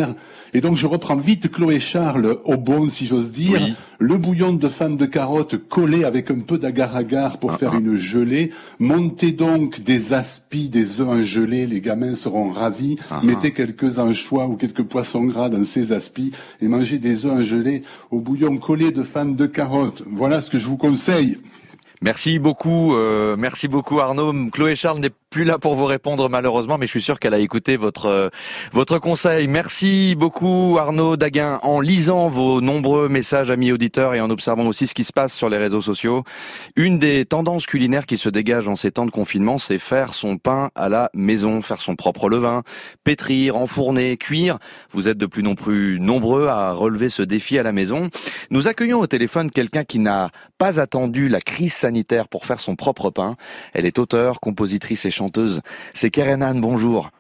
Et donc je reprends vite Chloé Charles au bon, si j'ose dire. Oui. Le bouillon de fan de carottes collé avec un peu d'agar-agar pour Ah, faire ah. une gelée. Montez donc des aspis, des œufs en gelée, les gamins seront ravis. Ah, Mettez quelques anchois ou quelques poissons gras dans ces aspis et mangez des œufs en gelée au bouillon collé de fan de carottes. Voilà ce que je vous conseille. Merci beaucoup, euh, merci beaucoup Arnaud. Chloé Charles n'est plus là pour vous répondre malheureusement, mais je suis sûr qu'elle a écouté votre euh, votre conseil. Merci beaucoup Arnaud Daguin. En lisant vos nombreux messages amis auditeurs et en observant aussi ce qui se passe sur les réseaux sociaux, une des tendances culinaires qui se dégagent en ces temps de confinement, c'est faire son pain à la maison, faire son propre levain, pétrir, enfourner, cuire. Vous êtes de plus en plus nombreux à relever ce défi à la maison. Nous accueillons au téléphone quelqu'un qui n'a pas attendu la crise sanitaire pour faire son propre pain. Elle est auteure, compositrice et chanteuse. C'est Keren Han, bonjour.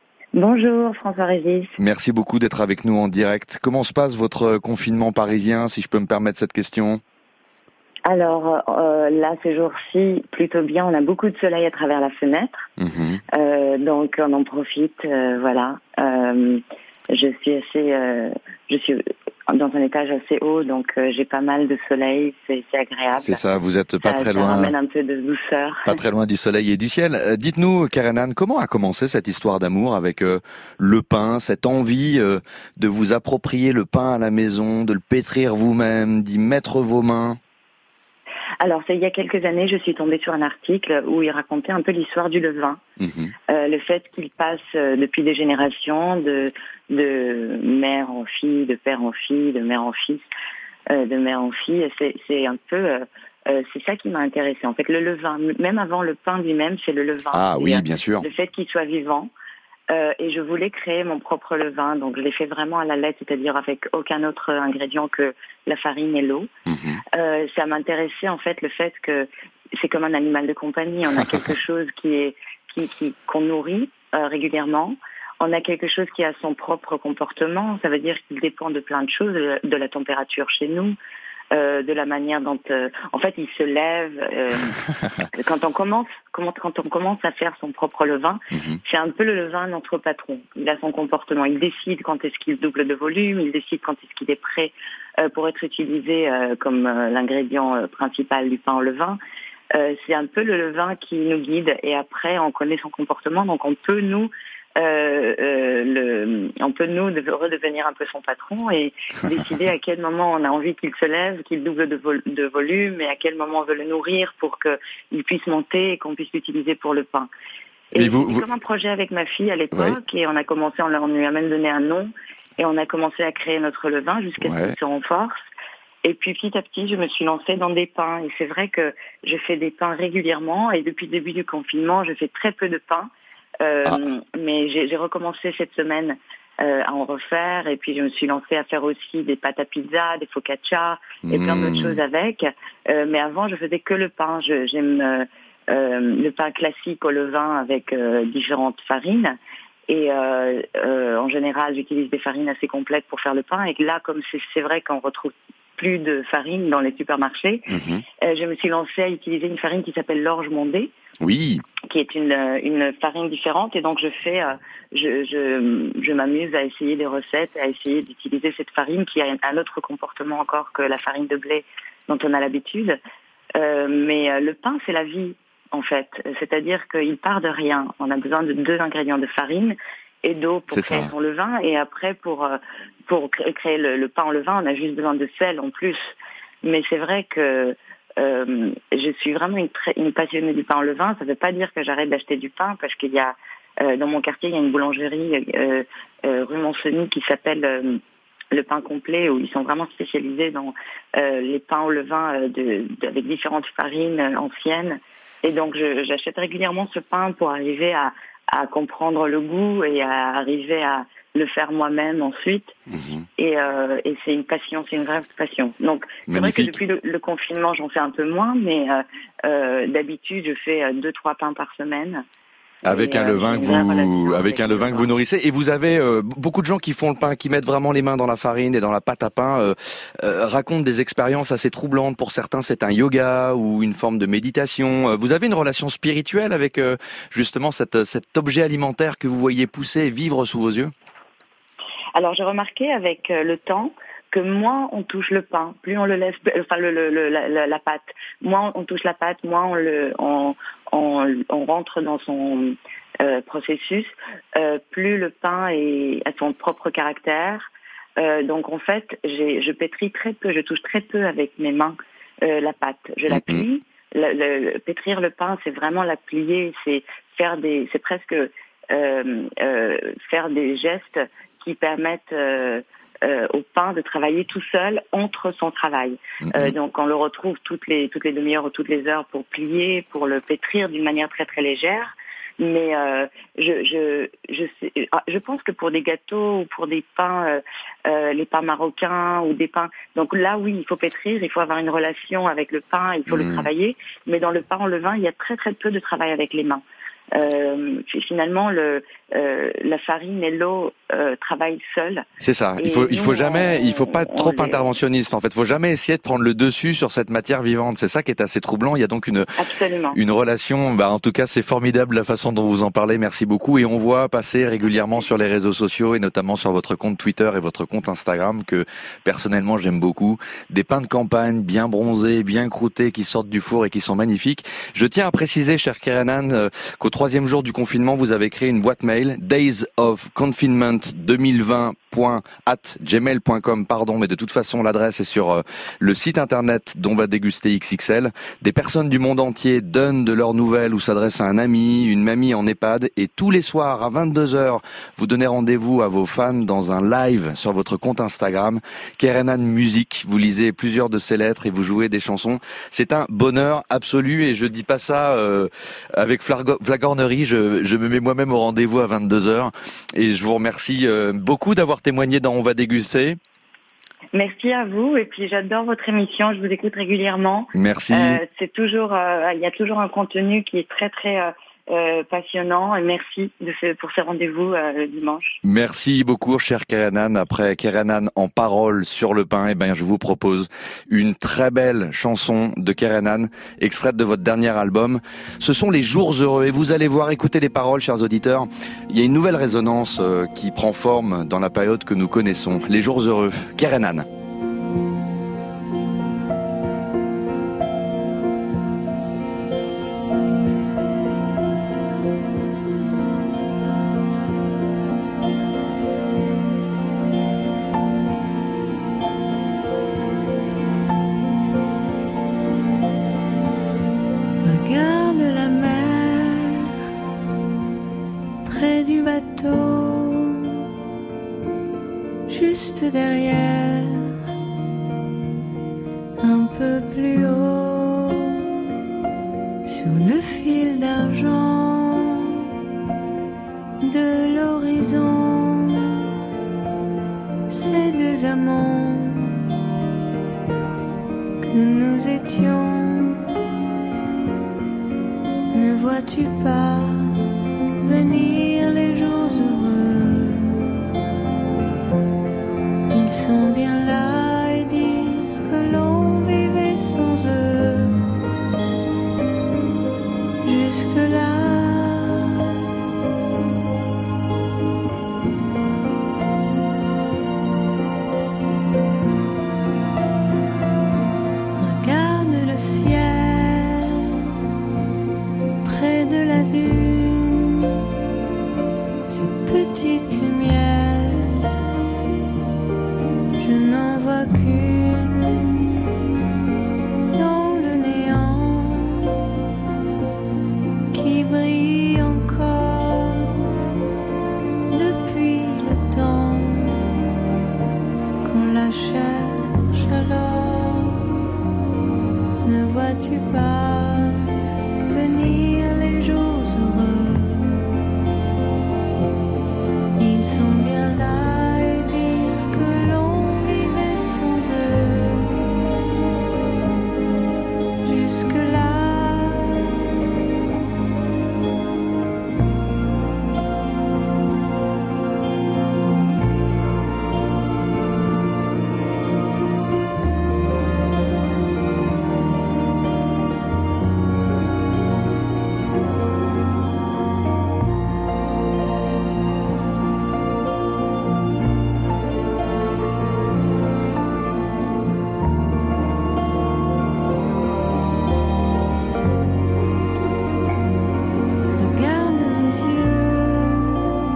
Bonjour François Régis. Merci beaucoup d'être avec nous en direct. Comment se passe votre confinement parisien, si je peux me permettre cette question? Alors euh, là, ces jours-ci, plutôt bien. On a beaucoup de soleil à travers la fenêtre, Mmh. euh, donc on en profite. euh, voilà. Euh, je suis assez, euh, je suis dans un étage assez haut, donc euh, j'ai pas mal de soleil. C'est, c'est agréable. C'est ça, vous êtes pas Ça- très ça loin. ramène un peu de douceur. Pas très loin du soleil et du ciel. Euh, Dites-nous, Keren Han, comment a commencé cette histoire d'amour avec euh, le pain, cette envie euh, de vous approprier le pain à la maison, de le pétrir vous-même, d'y mettre vos mains? Alors, c'est il y a quelques années, je suis tombée sur un article où il racontait un peu l'histoire du levain. Mmh. Euh, le fait qu'il passe euh, depuis des générations de, de mère en fille, de père en fille, de mère en fils, euh, de mère en fille, c'est, c'est un peu, euh, euh, c'est ça qui m'a intéressée. En fait, le levain, même avant le pain lui-même, c'est le levain. Ah oui, C'est, euh, bien sûr. Le fait qu'il soit vivant. Euh, et je voulais créer mon propre levain, donc je l'ai fait vraiment à la lettre, c'est-à-dire avec aucun autre ingrédient que la farine et l'eau. Mmh. Euh, ça m'intéressait en fait le fait que c'est comme un animal de compagnie, on a quelque chose qui est qui, qui qu'on nourrit euh, régulièrement. On a quelque chose qui a son propre comportement, ça veut dire qu'il dépend de plein de choses, de, de la température chez nous, euh, de la manière dont, euh, en fait, il se lève. Euh, quand on commence, quand on commence à faire son propre levain, mm-hmm. c'est un peu le levain de notre patron. Il a son comportement, il décide quand est-ce qu'il double de volume, il décide quand est-ce qu'il est prêt euh, pour être utilisé euh, comme euh, l'ingrédient euh, principal du pain au levain. Euh, c'est un peu le levain qui nous guide, et après, on connaît son comportement, donc on peut nous Euh, euh, le, on peut nous redevenir un peu son patron et décider à quel moment on a envie qu'il se lève, qu'il double de, vol- de volume, et à quel moment on veut le nourrir pour qu'il puisse monter et qu'on puisse l'utiliser pour le pain. Et c'est vous... comme un projet avec ma fille à l'époque, ouais. et on a commencé, on, on lui a même donné un nom, et on a commencé à créer notre levain jusqu'à ce ouais. qu'il se renforce. Et puis petit à petit, je me suis lancée dans des pains, et c'est vrai que je fais des pains régulièrement, et depuis le début du confinement, je fais très peu de pains. Euh, ah. Mais j'ai, j'ai recommencé cette semaine euh, à en refaire, et puis je me suis lancée à faire aussi des pâtes à pizza, des focaccia et mmh. plein d'autres choses avec. Euh, mais avant, je faisais que le pain. Je, j'aime euh, euh, le pain classique au levain avec euh, différentes farines. Et euh, euh, en général, j'utilise des farines assez complètes pour faire le pain. Et là, comme c'est, c'est vrai qu'on retrouve plus de farine dans les supermarchés, mmh. euh, je me suis lancée à utiliser une farine qui s'appelle l'orge mondée. Oui. Qui est une une farine différente, et donc je fais euh, je je je m'amuse à essayer des recettes, à essayer d'utiliser cette farine qui a un autre comportement encore que la farine de blé dont on a l'habitude. Euh, mais euh, le pain, c'est la vie en fait, c'est-à-dire qu'il part de rien. On a besoin de deux ingrédients de farine et d'eau pour c'est créer ça. son levain, et après pour euh, pour créer le, le pain en levain, on a juste besoin de sel en plus. Mais c'est vrai que Euh, je suis vraiment une, très, une passionnée du pain en levain. Ça ne veut pas dire que j'arrête d'acheter du pain, parce qu'il y a euh, dans mon quartier, il y a une boulangerie euh, euh, rue Montseny qui s'appelle euh, le pain complet, où ils sont vraiment spécialisés dans euh, les pains au levain euh, de, de, avec différentes farines euh, anciennes. Et donc je, j'achète régulièrement ce pain pour arriver à, à comprendre le goût et à arriver à le faire moi-même ensuite. Mmh. Et, euh, et c'est une passion, c'est une vraie passion. Donc, c'est Magnifique. vrai que depuis le, le confinement, j'en fais un peu moins, mais euh, euh, d'habitude, je fais euh, deux, trois pains par semaine. Avec et, un euh, levain que vous, avec un levain que vous nourrissez. Et vous avez euh, beaucoup de gens qui font le pain, qui mettent vraiment les mains dans la farine et dans la pâte à pain, euh, euh, racontent des expériences assez troublantes. Pour certains, c'est un yoga ou une forme de méditation. Vous avez une relation spirituelle avec euh, justement cette, cet objet alimentaire que vous voyez pousser et vivre sous vos yeux? Alors, j'ai remarqué avec euh, le temps que moins on touche le pain, plus on le laisse, enfin le, le, le la, la, la pâte, moins on touche la pâte, moins on le, on, on, on rentre dans son euh, processus, euh, plus le pain est, a son propre caractère. Euh, donc en fait, j'ai, je pétris très peu, je touche très peu avec mes mains euh, la pâte. Je la plie. Le, le, le, pétrir le pain, c'est vraiment la plier, c'est faire des, c'est presque euh, euh, faire des gestes qui permettent euh, euh, au pain de travailler tout seul entre son travail. Mm-hmm. Euh, donc on le retrouve toutes les toutes les demi-heures ou toutes les heures pour plier, pour le pétrir d'une manière très très légère. Mais euh, je je je sais, je pense que pour des gâteaux ou pour des pains, euh, euh, les pains marocains ou des pains, donc là oui, il faut pétrir, il faut avoir une relation avec le pain, il faut mm. le travailler. Mais dans le pain en levain, il y a très très peu de travail avec les mains. Euh, finalement, le, euh, la farine et l'eau euh, travaillent seuls. C'est ça. Il faut, il faut nous, jamais, on, il faut pas trop les... interventionniste. En fait, il faut jamais essayer de prendre le dessus sur cette matière vivante. C'est ça qui est assez troublant. Il y a donc une, Absolument. une relation. Bah, en tout cas, c'est formidable la façon dont vous en parlez. Merci beaucoup. Et on voit passer régulièrement sur les réseaux sociaux et notamment sur votre compte Twitter et votre compte Instagram que personnellement j'aime beaucoup. Des pains de campagne bien bronzés, bien croûtés, qui sortent du four et qui sont magnifiques. Je tiens à préciser, cher Keranan, euh, qu'au troisième jour du confinement, vous avez créé une boîte mail days of confinement deux mille vingt arobase gmail point com, pardon, mais de toute façon, l'adresse est sur euh, le site internet d'On va déguster X X L. Des personnes du monde entier donnent de leurs nouvelles ou s'adressent à un ami, une mamie en EHPAD, et tous les soirs à vingt-deux heures, vous donnez rendez-vous à vos fans dans un live sur votre compte Instagram, Kerenan Music. Vous lisez plusieurs de ses lettres et vous jouez des chansons. C'est un bonheur absolu, et je dis pas ça euh, avec flargo- flagornerie, je, je me mets moi-même au rendez-vous à vingt-deux heures, et je vous remercie euh, beaucoup d'avoir témoigné dans On va déguster. Merci à vous, et puis j'adore votre émission, je vous écoute régulièrement. Merci. Euh, c'est toujours, euh, il y a toujours un contenu qui est très très euh, euh, passionnant, et merci de ce, pour ces rendez-vous euh, le dimanche. Merci beaucoup, cher Kerenan. Après Kerenan en parole sur le pain, eh ben, je vous propose une très belle chanson de Kerenan, extraite de votre dernier album. Ce sont les jours heureux, et vous allez voir, écoutez les paroles, chers auditeurs. Il y a une nouvelle résonance euh, qui prend forme dans la période que nous connaissons. Les jours heureux, Kerenan. Regarde la mer près du bateau, juste derrière, un peu plus haut, sur le fil d'argent de l'horizon, ces deux amants que nous étions. Ne vois-tu pas venir les jours heureux? Ils sont bien là, et dire que l'on vivait sans eux. Jusque-là, regarde le ciel près de la lune, cette petite lumière, je n'en vois qu'une dans le néant qui brille encore depuis le temps qu'on la cherche alors. Ne vois-tu pas venir les jours heureux? Ils sont bien là, et dire que l'on vivait sans eux. Jusque-là, regarde mes yeux,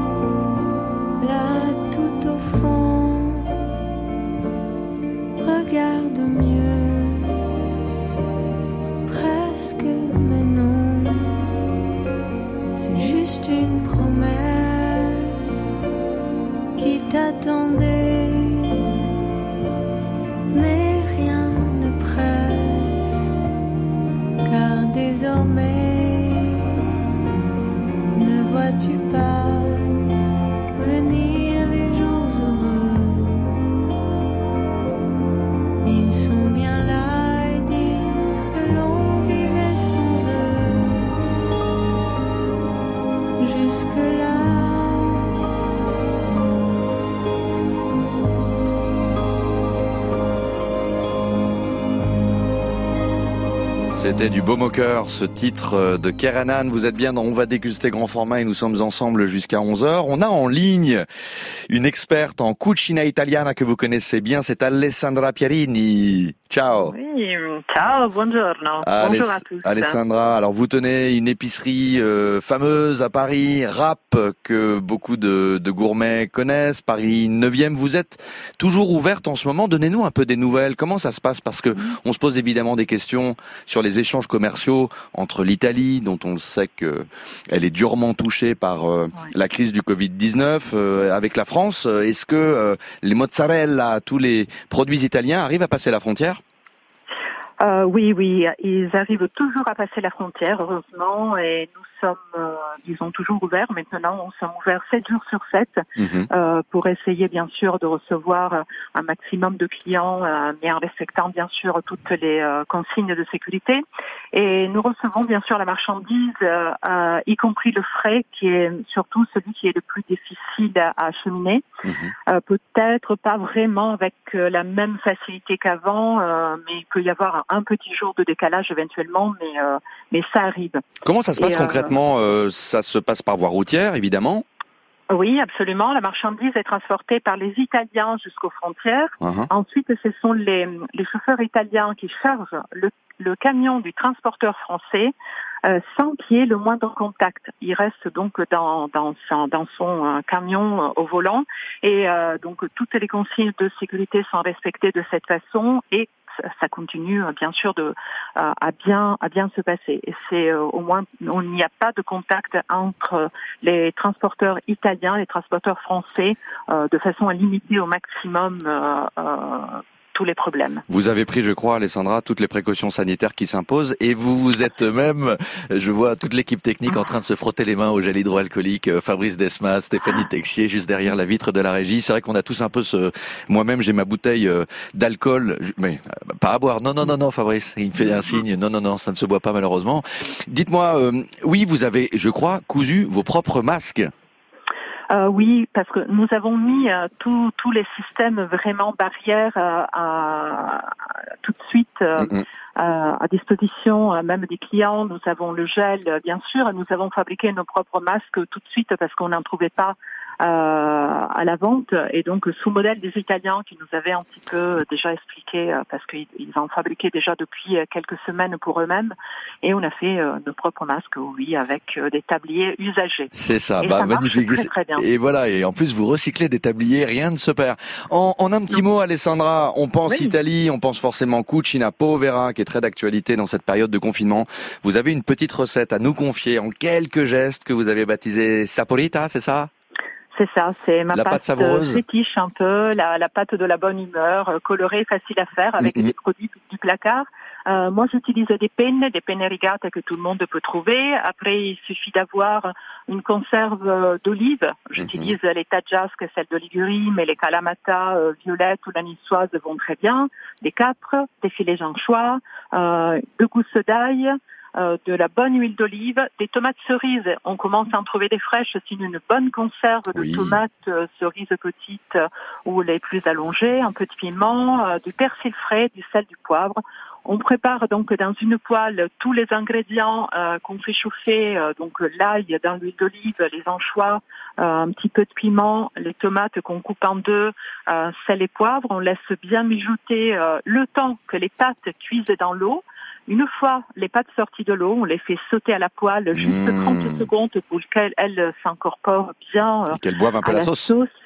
là tout au fond, regarde mieux, presque mais non, c'est juste une promesse qui t'attendait, mais rien ne presse, car désormais, ne vois-tu pas venir les jours heureux? Ils sont bien là, et dire que l'on vivait sans eux. Jusque-là, C'est C'était du baume au cœur, ce titre de Keranan. Vous êtes bien dans On va déguster grand format et nous sommes ensemble jusqu'à onze heures. On a en ligne une experte en cucina italiana que vous connaissez bien, c'est Alessandra Pierini. Ciao. Oui, ciao, buongiorno. Aless- Bonjour à tous. Alessandra, alors vous tenez une épicerie euh, fameuse à Paris, Rap, que beaucoup de, de gourmets connaissent, Paris neuvième. Vous êtes toujours ouverte en ce moment. Donnez-nous un peu des nouvelles. Comment ça se passe? Parce que on se pose évidemment des questions sur les échanges commerciaux entre l'Italie, dont on le sait qu'elle est durement touchée par euh, ouais. la crise du covid dix-neuf, euh, avec la France. Est-ce que euh, les mozzarella, tous les produits italiens arrivent à passer la frontière? Euh, oui, oui, ils arrivent toujours à passer la frontière, heureusement, et nous sommes, euh, disons, toujours ouverts. Maintenant, on sommes ouverts sept jours sur sept mmh. euh, pour essayer, bien sûr, de recevoir un maximum de clients, euh, mais en respectant, bien sûr, toutes les euh, consignes de sécurité. Et nous recevons, bien sûr, la marchandise, euh, euh, y compris le frais, qui est surtout celui qui est le plus difficile à, à acheminer. Mmh. Euh, peut-être pas vraiment avec euh, la même facilité qu'avant, euh, mais il peut y avoir un un petit jour de décalage éventuellement, mais euh, mais ça arrive. Comment ça se passe Et, concrètement euh, Ça se passe par voie routière, évidemment? Oui, absolument. La marchandise est transportée par les Italiens jusqu'aux frontières. Uh-huh. Ensuite, ce sont les, les chauffeurs italiens qui chargent le, le camion du transporteur français euh, sans qu'il y ait le moindre contact. Il reste donc dans, dans son, dans son euh, camion euh, au volant et euh, donc toutes les consignes de sécurité sont respectées de cette façon et ça continue bien sûr de à, à bien à bien se passer. Et c'est euh, au moins on n'y a pas de contact entre les transporteurs italiens et les transporteurs français euh, de façon à limiter au maximum euh, euh, tous les problèmes. Vous avez pris, je crois, Alessandra, toutes les précautions sanitaires qui s'imposent et vous vous êtes même, je vois toute l'équipe technique en train de se frotter les mains au gel hydroalcoolique, Fabrice Desmas, Stéphanie Texier, juste derrière la vitre de la régie. C'est vrai qu'on a tous un peu ce... Moi-même, j'ai ma bouteille d'alcool, mais pas à boire. Non, non, non, non, Fabrice, il me fait un signe. Non, non, non, ça ne se boit pas malheureusement. Dites-moi, euh, oui, vous avez, je crois, cousu vos propres masques. Euh, oui, parce que nous avons mis euh, tous tous les systèmes vraiment barrières euh, à, à, tout de suite euh, mm-hmm. à, à disposition euh, même des clients. Nous avons le gel, bien sûr, et nous avons fabriqué nos propres masques tout de suite parce qu'on n'en trouvait pas euh, à la vente. Et donc, sous modèle des Italiens qui nous avaient un petit peu déjà expliqué, euh, parce qu'ils ils en fabriquaient déjà depuis quelques semaines pour eux-mêmes. Et on a fait euh, nos propres masques, oui, avec euh, des tabliers usagés. C'est ça, et bah, ça magnifique. Très, très bien. Et voilà, et en plus, vous recyclez des tabliers, rien ne se perd. En, en un petit non. mot, Alessandra, on pense oui. Italie, on pense forcément cucina povera, qui est très d'actualité dans cette période de confinement. Vous avez une petite recette à nous confier en quelques gestes que vous avez baptisé Saporita, c'est ça? C'est ça, c'est ma la pâte, pâte fétiche un peu, la, la pâte de la bonne humeur, colorée, facile à faire avec mm-hmm. des produits du placard. Euh, moi, j'utilise des penne, des penne rigate que tout le monde peut trouver. Après, il suffit d'avoir une conserve d'olive. J'utilise mm-hmm. les taggiasque, celles de Ligurie, mais les kalamata euh, violettes ou la niçoise vont très bien. Des capres, des filets d'anchois, euh, deux gousses d'ail, Euh, de la bonne huile d'olive, des tomates cerises. On commence à en trouver des fraîches, sinon une bonne conserve de oui. tomates euh, cerises petites euh, ou les plus allongées, un peu de piment, euh, du persil frais, du sel, du poivre. On prépare donc dans une poêle tous les ingrédients euh, qu'on fait chauffer, euh, donc l'ail dans l'huile d'olive, les anchois, euh, un petit peu de piment, les tomates qu'on coupe en deux, euh, sel et poivre. On laisse bien mijoter euh, le temps que les pâtes cuisent dans l'eau. Une fois les pâtes sorties de l'eau, on les fait sauter à la poêle juste mmh. trente secondes pour qu'elles elles, s'incorporent bien euh, qu'elles boivent un peu à la, la sauce. sauce.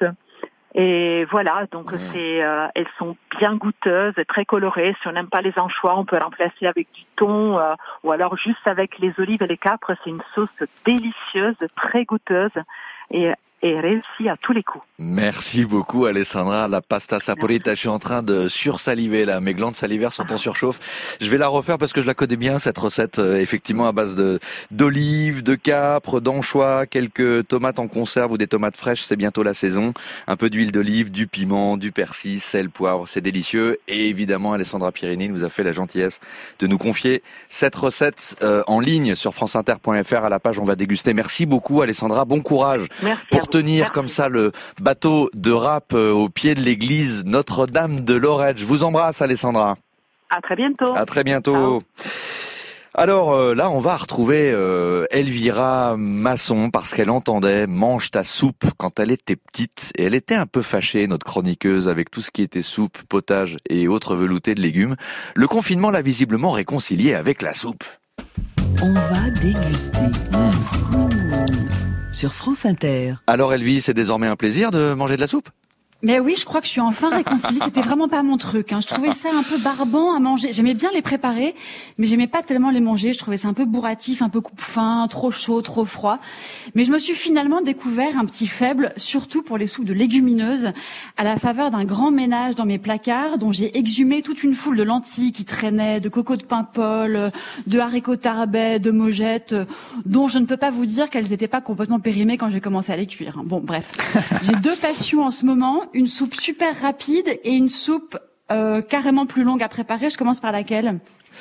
Et voilà, donc mmh. c'est, euh, elles sont bien goûteuses, très colorées. Si on n'aime pas les anchois, on peut remplacer avec du thon euh, ou alors juste avec les olives et les capres. C'est une sauce délicieuse, très goûteuse et et réussi à tous les coups. Merci beaucoup Alessandra, la pasta saporita. Je suis en train de sursaliver là, mes glandes salivaires sont en surchauffe. Je vais la refaire parce que je la connais bien cette recette, euh, effectivement à base de d'olives, de capres, d'anchois, quelques tomates en conserve ou des tomates fraîches, c'est bientôt la saison. Un peu d'huile d'olive, du piment, du persil, sel, poivre, c'est délicieux. Et évidemment Alessandra Pierini nous a fait la gentillesse de nous confier cette recette euh, en ligne sur franceinter point f r à la page On va déguster. Merci beaucoup Alessandra, bon courage. Merci pour tenir Merci. Comme ça le bateau de Rap au pied de l'église Notre-Dame de Lorette. Je vous embrasse Alessandra. À très bientôt. À très bientôt. Ciao. Alors euh, là, on va retrouver euh, Elvira Masson parce qu'elle entendait « mange ta soupe » quand elle était petite. Et elle était un peu fâchée, notre chroniqueuse, avec tout ce qui était soupe, potage et autres veloutés de légumes. Le confinement l'a visiblement réconciliée avec la soupe. On va déguster. Mmh. Mmh. Sur France Inter. Alors Elvie, c'est désormais un plaisir de manger de la soupe ? Mais oui, je crois que je suis enfin réconciliée. C'était vraiment pas mon truc, hein. Je trouvais ça un peu barbant à manger. J'aimais bien les préparer, mais j'aimais pas tellement les manger. Je trouvais ça un peu bourratif, un peu coupe-fin, trop chaud, trop froid. Mais je me suis finalement découvert un petit faible, surtout pour les soupes de légumineuses, à la faveur d'un grand ménage dans mes placards, dont j'ai exhumé toute une foule de lentilles qui traînaient, de coco de Paimpol, de haricots tarbais, de mogettes, dont je ne peux pas vous dire qu'elles n'étaient pas complètement périmées quand j'ai commencé à les cuire. Bon, bref. J'ai deux passions en ce moment. Une soupe super rapide et une soupe euh, carrément plus longue à préparer. Je commence par laquelle ?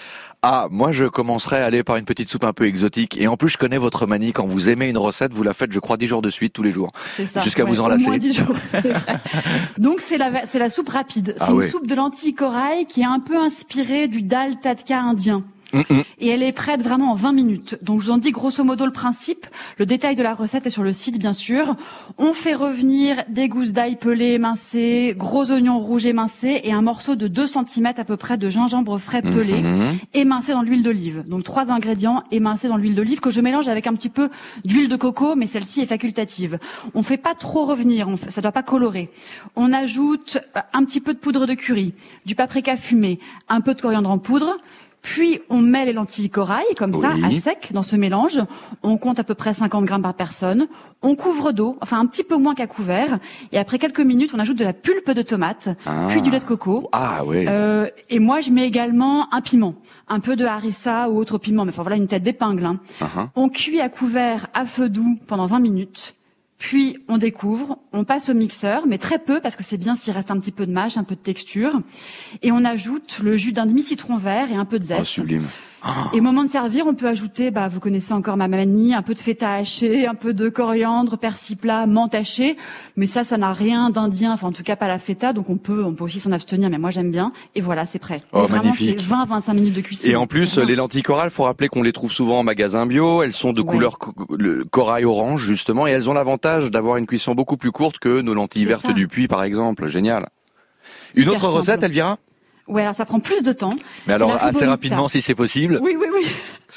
Ah, moi je commencerai à aller par une petite soupe un peu exotique. Et en plus, je connais votre manie. Quand vous aimez une recette, vous la faites, je crois, dix jours de suite, tous les jours. C'est ça, jusqu'à ouais, vous en au lasser. moins dix jours, c'est vrai. Donc c'est la, c'est la soupe rapide. C'est Ah une ouais. soupe de lentilles corail qui est un peu inspirée du dal tadka indien. Mm-mm. Et elle est prête vraiment en vingt minutes. Donc je vous en dis grosso modo le principe. Le détail de la recette est sur le site bien sûr. On fait revenir des gousses d'ail pelées émincées, gros oignons rouges émincés et un morceau de deux centimètres à peu près de gingembre frais pelé, Mhm. émincé dans l'huile d'olive. Donc trois ingrédients émincés dans l'huile d'olive que je mélange avec un petit peu d'huile de coco, mais celle-ci est facultative. On fait pas trop revenir, on fait, ça doit pas colorer. On ajoute un petit peu de poudre de curry, du paprika fumé, un peu de coriandre en poudre. Puis on met les lentilles corail comme ça Oui. à sec dans ce mélange. On compte à peu près cinquante grammes par personne. On couvre d'eau, enfin un petit peu moins qu'à couvert. Et après quelques minutes, on ajoute de la pulpe de tomate, Ah. puis du lait de coco. Ah oui. Euh, et moi, je mets également un piment, un peu de harissa ou autre piment. Mais enfin voilà, une tête d'épingle. Hein. Uh-huh. On cuit à couvert à feu doux pendant vingt minutes. Puis on découvre, on passe au mixeur, mais très peu parce que c'est bien s'il reste un petit peu de mâche, un peu de texture. Et on ajoute le jus d'un demi-citron vert et un peu de zeste. Oh, sublime. Et au moment de servir, on peut ajouter, bah, vous connaissez encore ma manie, un peu de feta haché, un peu de coriandre, persil plat, menthe hachée. Mais ça, ça n'a rien d'indien, enfin en tout cas pas la feta, donc on peut, on peut aussi s'en abstenir. Mais moi j'aime bien. Et voilà, c'est prêt. Oh, Et vraiment, magnifique. c'est vingt à vingt-cinq minutes de cuisson. Et en plus, C'est bien. les lentilles corail, faut rappeler qu'on les trouve souvent en magasin bio. Elles sont de Ouais. couleur co- le corail orange, justement, et elles ont l'avantage d'avoir une cuisson beaucoup plus courte que nos lentilles C'est vertes ça. du Puy, par exemple. Génial. Une Hyper autre simple. recette, Elvira? Ouais, alors ça prend plus de temps. Mais C'est alors, la assez ribolita. rapidement, si c'est possible. Oui, oui, oui.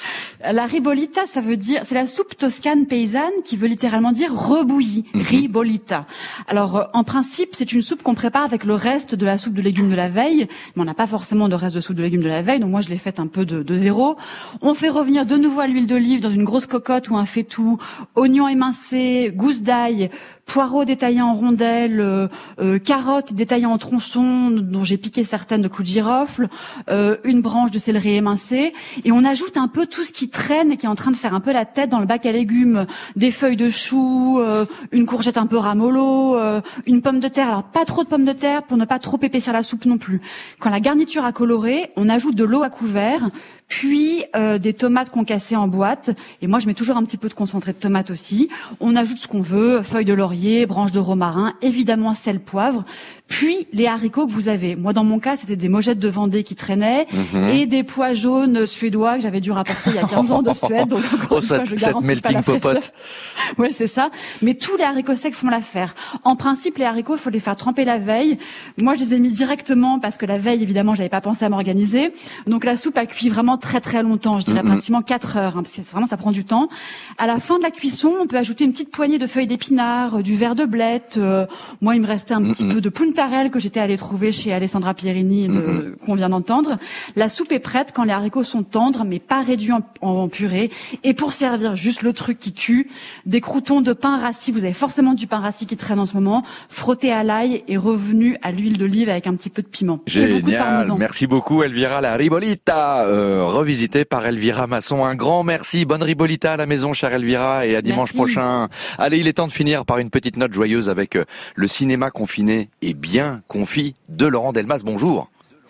La ribolita, ça veut dire, c'est la soupe toscane paysanne qui veut littéralement dire rebouillie. Mhm. Ribolita. Alors, euh, en principe, c'est une soupe qu'on prépare avec le reste de la soupe de légumes de la veille, mais on n'a pas forcément de reste de soupe de légumes de la veille, donc moi je l'ai faite un peu de, de zéro. On fait revenir de nouveau à l'huile d'olive dans une grosse cocotte ou un faitout, oignons émincés, gousses d'ail, poireaux détaillés en rondelles, euh, euh, carottes détaillées en tronçons, dont j'ai piqué certaines de clous de girofle, euh, une branche de céleri émincée, et on ajoute un peu tout ce qui traîne et qui est en train de faire un peu la tête dans le bac à légumes, des feuilles de chou, euh, une courgette un peu ramollo, euh, une pomme de terre, alors pas trop de pommes de terre pour ne pas trop épaissir la soupe non plus. Quand la garniture a coloré, on ajoute de l'eau à couvert, puis euh, des tomates concassées en boîte, et moi je mets toujours un petit peu de concentré de tomate aussi. On ajoute ce qu'on veut, feuilles de laurier, branches de romarin, évidemment sel, poivre, puis les haricots que vous avez. Moi dans mon cas c'était des mogettes de Vendée qui traînaient, Mhm. et des pois jaunes suédois que j'avais dû rapporter il y a quinze ans de Suède, donc encore Oh, une fois, cette- je cette garantis pas melting la fraîcheur. popote. Ouais, c'est ça. Mais tous les haricots secs font l'affaire. En principe, les haricots, il faut les faire tremper la veille. Moi, je les ai mis directement parce que la veille, évidemment, j'avais pas pensé à m'organiser. Donc la soupe a cuit vraiment très très longtemps. Je dirais Mhm. pratiquement quatre heures, hein, parce que c'est vraiment ça prend du temps. À la fin de la cuisson, on peut ajouter une petite poignée de feuilles d'épinards, euh, du verre de blette. euh, moi, il me restait un petit Mhm. peu de puntarelle que j'étais allée trouver chez Alessandra Pierini, de- Mhm. qu'on vient d'entendre. La soupe est prête quand les haricots sont tendres, mais pas réduits en, en purée. Et pour servir, juste le truc qui tue, des croûtons de pain rassis. Vous avez forcément du pain rassis qui traîne en ce moment, frotté à l'ail et revenu à l'huile d'olive avec un petit peu de piment. Et beaucoup de Génial. parmesan. Merci beaucoup, Elvira. La ribolita, euh, revisitée par Elvira Masson. Un grand merci. Bonne ribolita à la maison, chère Elvira, et à dimanche Merci. prochain. Allez, il est temps de finir par une petite note joyeuse avec euh, le cinéma confiné et bien confit de Laurent Delmas. Bonjour.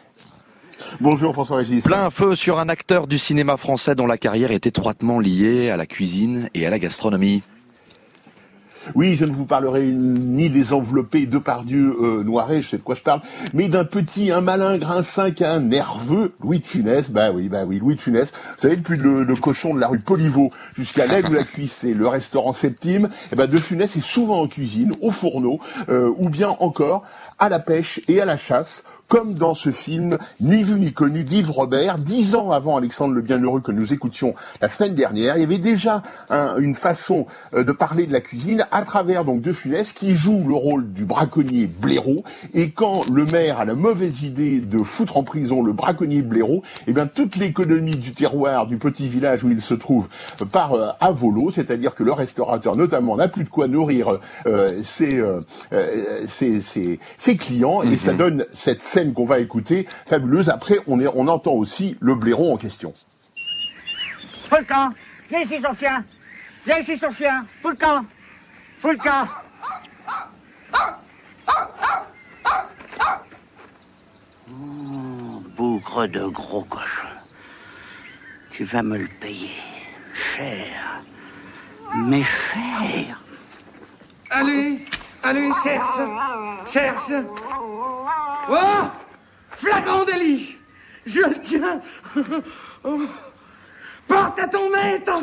Bonjour François-Régis. Plein feu sur un acteur du cinéma français dont la carrière est étroitement liée à la cuisine et à la gastronomie. Oui, je ne vous parlerai ni des enveloppés de Pardieu euh, Noiret, je sais de quoi je parle, mais d'un petit, un malin grinçin qui a un nerveux, Louis de Funès. Bah oui, bah oui, Louis de Funès. Vous savez, depuis le, le cochon de la rue Poliveau jusqu'à l'Aigle ou la Cuisse et le restaurant Septime, eh ben de Funès est souvent en cuisine, au fourneau, euh, ou bien encore à la pêche et à la chasse, comme dans ce film Ni vu ni connu d'Yves Robert, dix ans avant Alexandre le Bienheureux que nous écoutions la semaine dernière. Il y avait déjà un, une façon euh, de parler de la cuisine à travers donc De Funès qui joue le rôle du braconnier blaireau. Et quand le maire a la mauvaise idée de foutre en prison le braconnier blaireau, eh bien toute l'économie du terroir du petit village où il se trouve part euh, à volo, c'est-à-dire que le restaurateur notamment n'a plus de quoi nourrir euh, ses, euh, ses, ses, ses clients, mmh. et ça donne cette scène qu'on va écouter, fabuleuse. Après, on, est, on entend aussi le blaireau en question. Fous le camp. Viens ici, son chien. Viens ici, son chien. Fous le camp. Fous le camp. Oh, bougre de gros cochon. Tu vas me le payer. Cher. Mais cher. Allez, allez, cherche. Cherche. Oh, flagrant délit. Je le tiens. Oh. Porte à ton maître.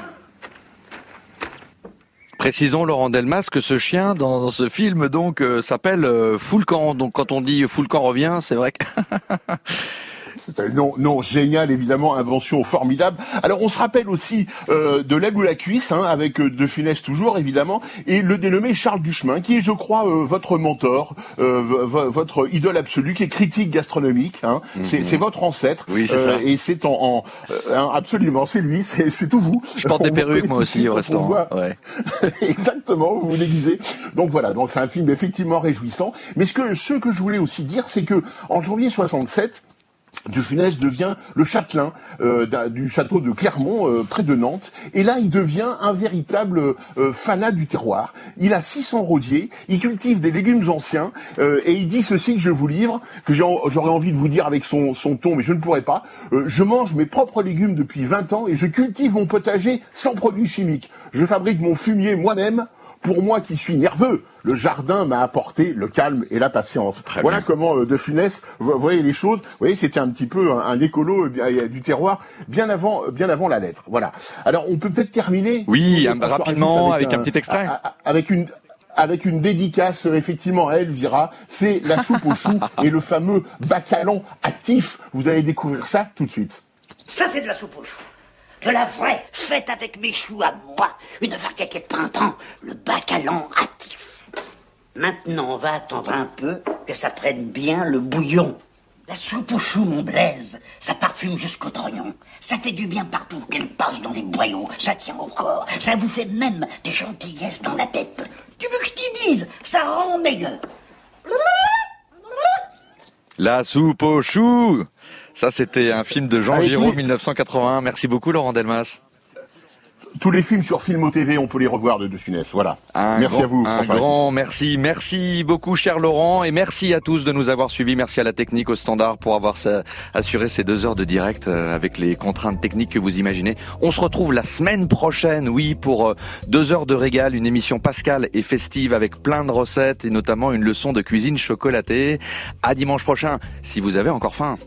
Précisons, Laurent Delmas, que ce chien dans, dans ce film donc euh, s'appelle euh, Foulcan. Donc quand on dit Foulcan revient, c'est vrai que... Non, non, génial, évidemment, invention formidable. Alors, on se rappelle aussi euh, de l'Aigle ou la Cuisse, hein, avec euh, De Funès toujours, évidemment, et le dénommé Charles Duchemin, qui est, je crois, euh, votre mentor, euh, v- votre idole absolue, qui est critique gastronomique. Hein. Mm-hmm. C'est, c'est votre ancêtre. Oui, c'est euh, ça. Et c'est en, en euh, hein, absolument, c'est lui, c'est, c'est tout vous. Je porte on des perruques, moi aussi, au restaurant. Voit... Ouais. Exactement, vous vous déguisez. Donc voilà, donc c'est un film effectivement réjouissant. Mais ce que, ce que je voulais aussi dire, c'est que en janvier soixante-sept, De Funès devient le châtelain euh, du château de Clermont, euh, près de Nantes. Et là, il devient un véritable euh, fanat du terroir. Il a six cents rodiers, il cultive des légumes anciens, euh, et il dit ceci que je vous livre, que j'ai, j'aurais envie de vous dire avec son, son ton, mais je ne pourrais pas. Euh, je mange mes propres légumes depuis vingt ans et je cultive mon potager sans produits chimiques. Je fabrique mon fumier moi-même. Pour moi qui suis nerveux, le jardin m'a apporté le calme et la patience. Très voilà bien. Comment euh, De Funès vous voyez les choses. Vous voyez, c'était un petit peu un, un écolo euh, du terroir bien avant, bien avant la lettre. Voilà. Alors, on peut peut-être terminer. Oui, un, rapidement avec, avec un, un petit extrait. A, a, avec une. Avec une dédicace, effectivement, à Elvira, c'est la soupe aux choux et le fameux bacalon actif. Vous allez découvrir ça tout de suite. Ça, c'est de la soupe aux choux. De la vraie, faite avec mes choux à moi. Une variété de printemps, le bacalon actif. Maintenant, on va attendre un peu que ça prenne bien le bouillon. La soupe aux choux, mon Blaise, ça parfume jusqu'au trognon. Ça fait du bien partout, qu'elle passe dans les boyaux. Ça tient au corps, ça vous fait même des gentillesses dans la tête. Tu veux que je t'y dise, ça rend meilleur. La soupe aux choux. Ça, c'était un film de Jean Giraud, tous... dix-neuf cent quatre-vingt-un. Merci beaucoup, Laurent Delmas. Tous les films sur Filmo T V, on peut les revoir de De Funès. Voilà. Un merci grand, à vous. Un enfin, grand merci. Merci beaucoup, cher Laurent. Et merci à tous de nous avoir suivis. Merci à la technique, au standard, pour avoir assuré ces deux heures de direct avec les contraintes techniques que vous imaginez. On se retrouve la semaine prochaine, oui, pour deux heures de régal, une émission pascale et festive avec plein de recettes et notamment une leçon de cuisine chocolatée. À dimanche prochain, si vous avez encore faim.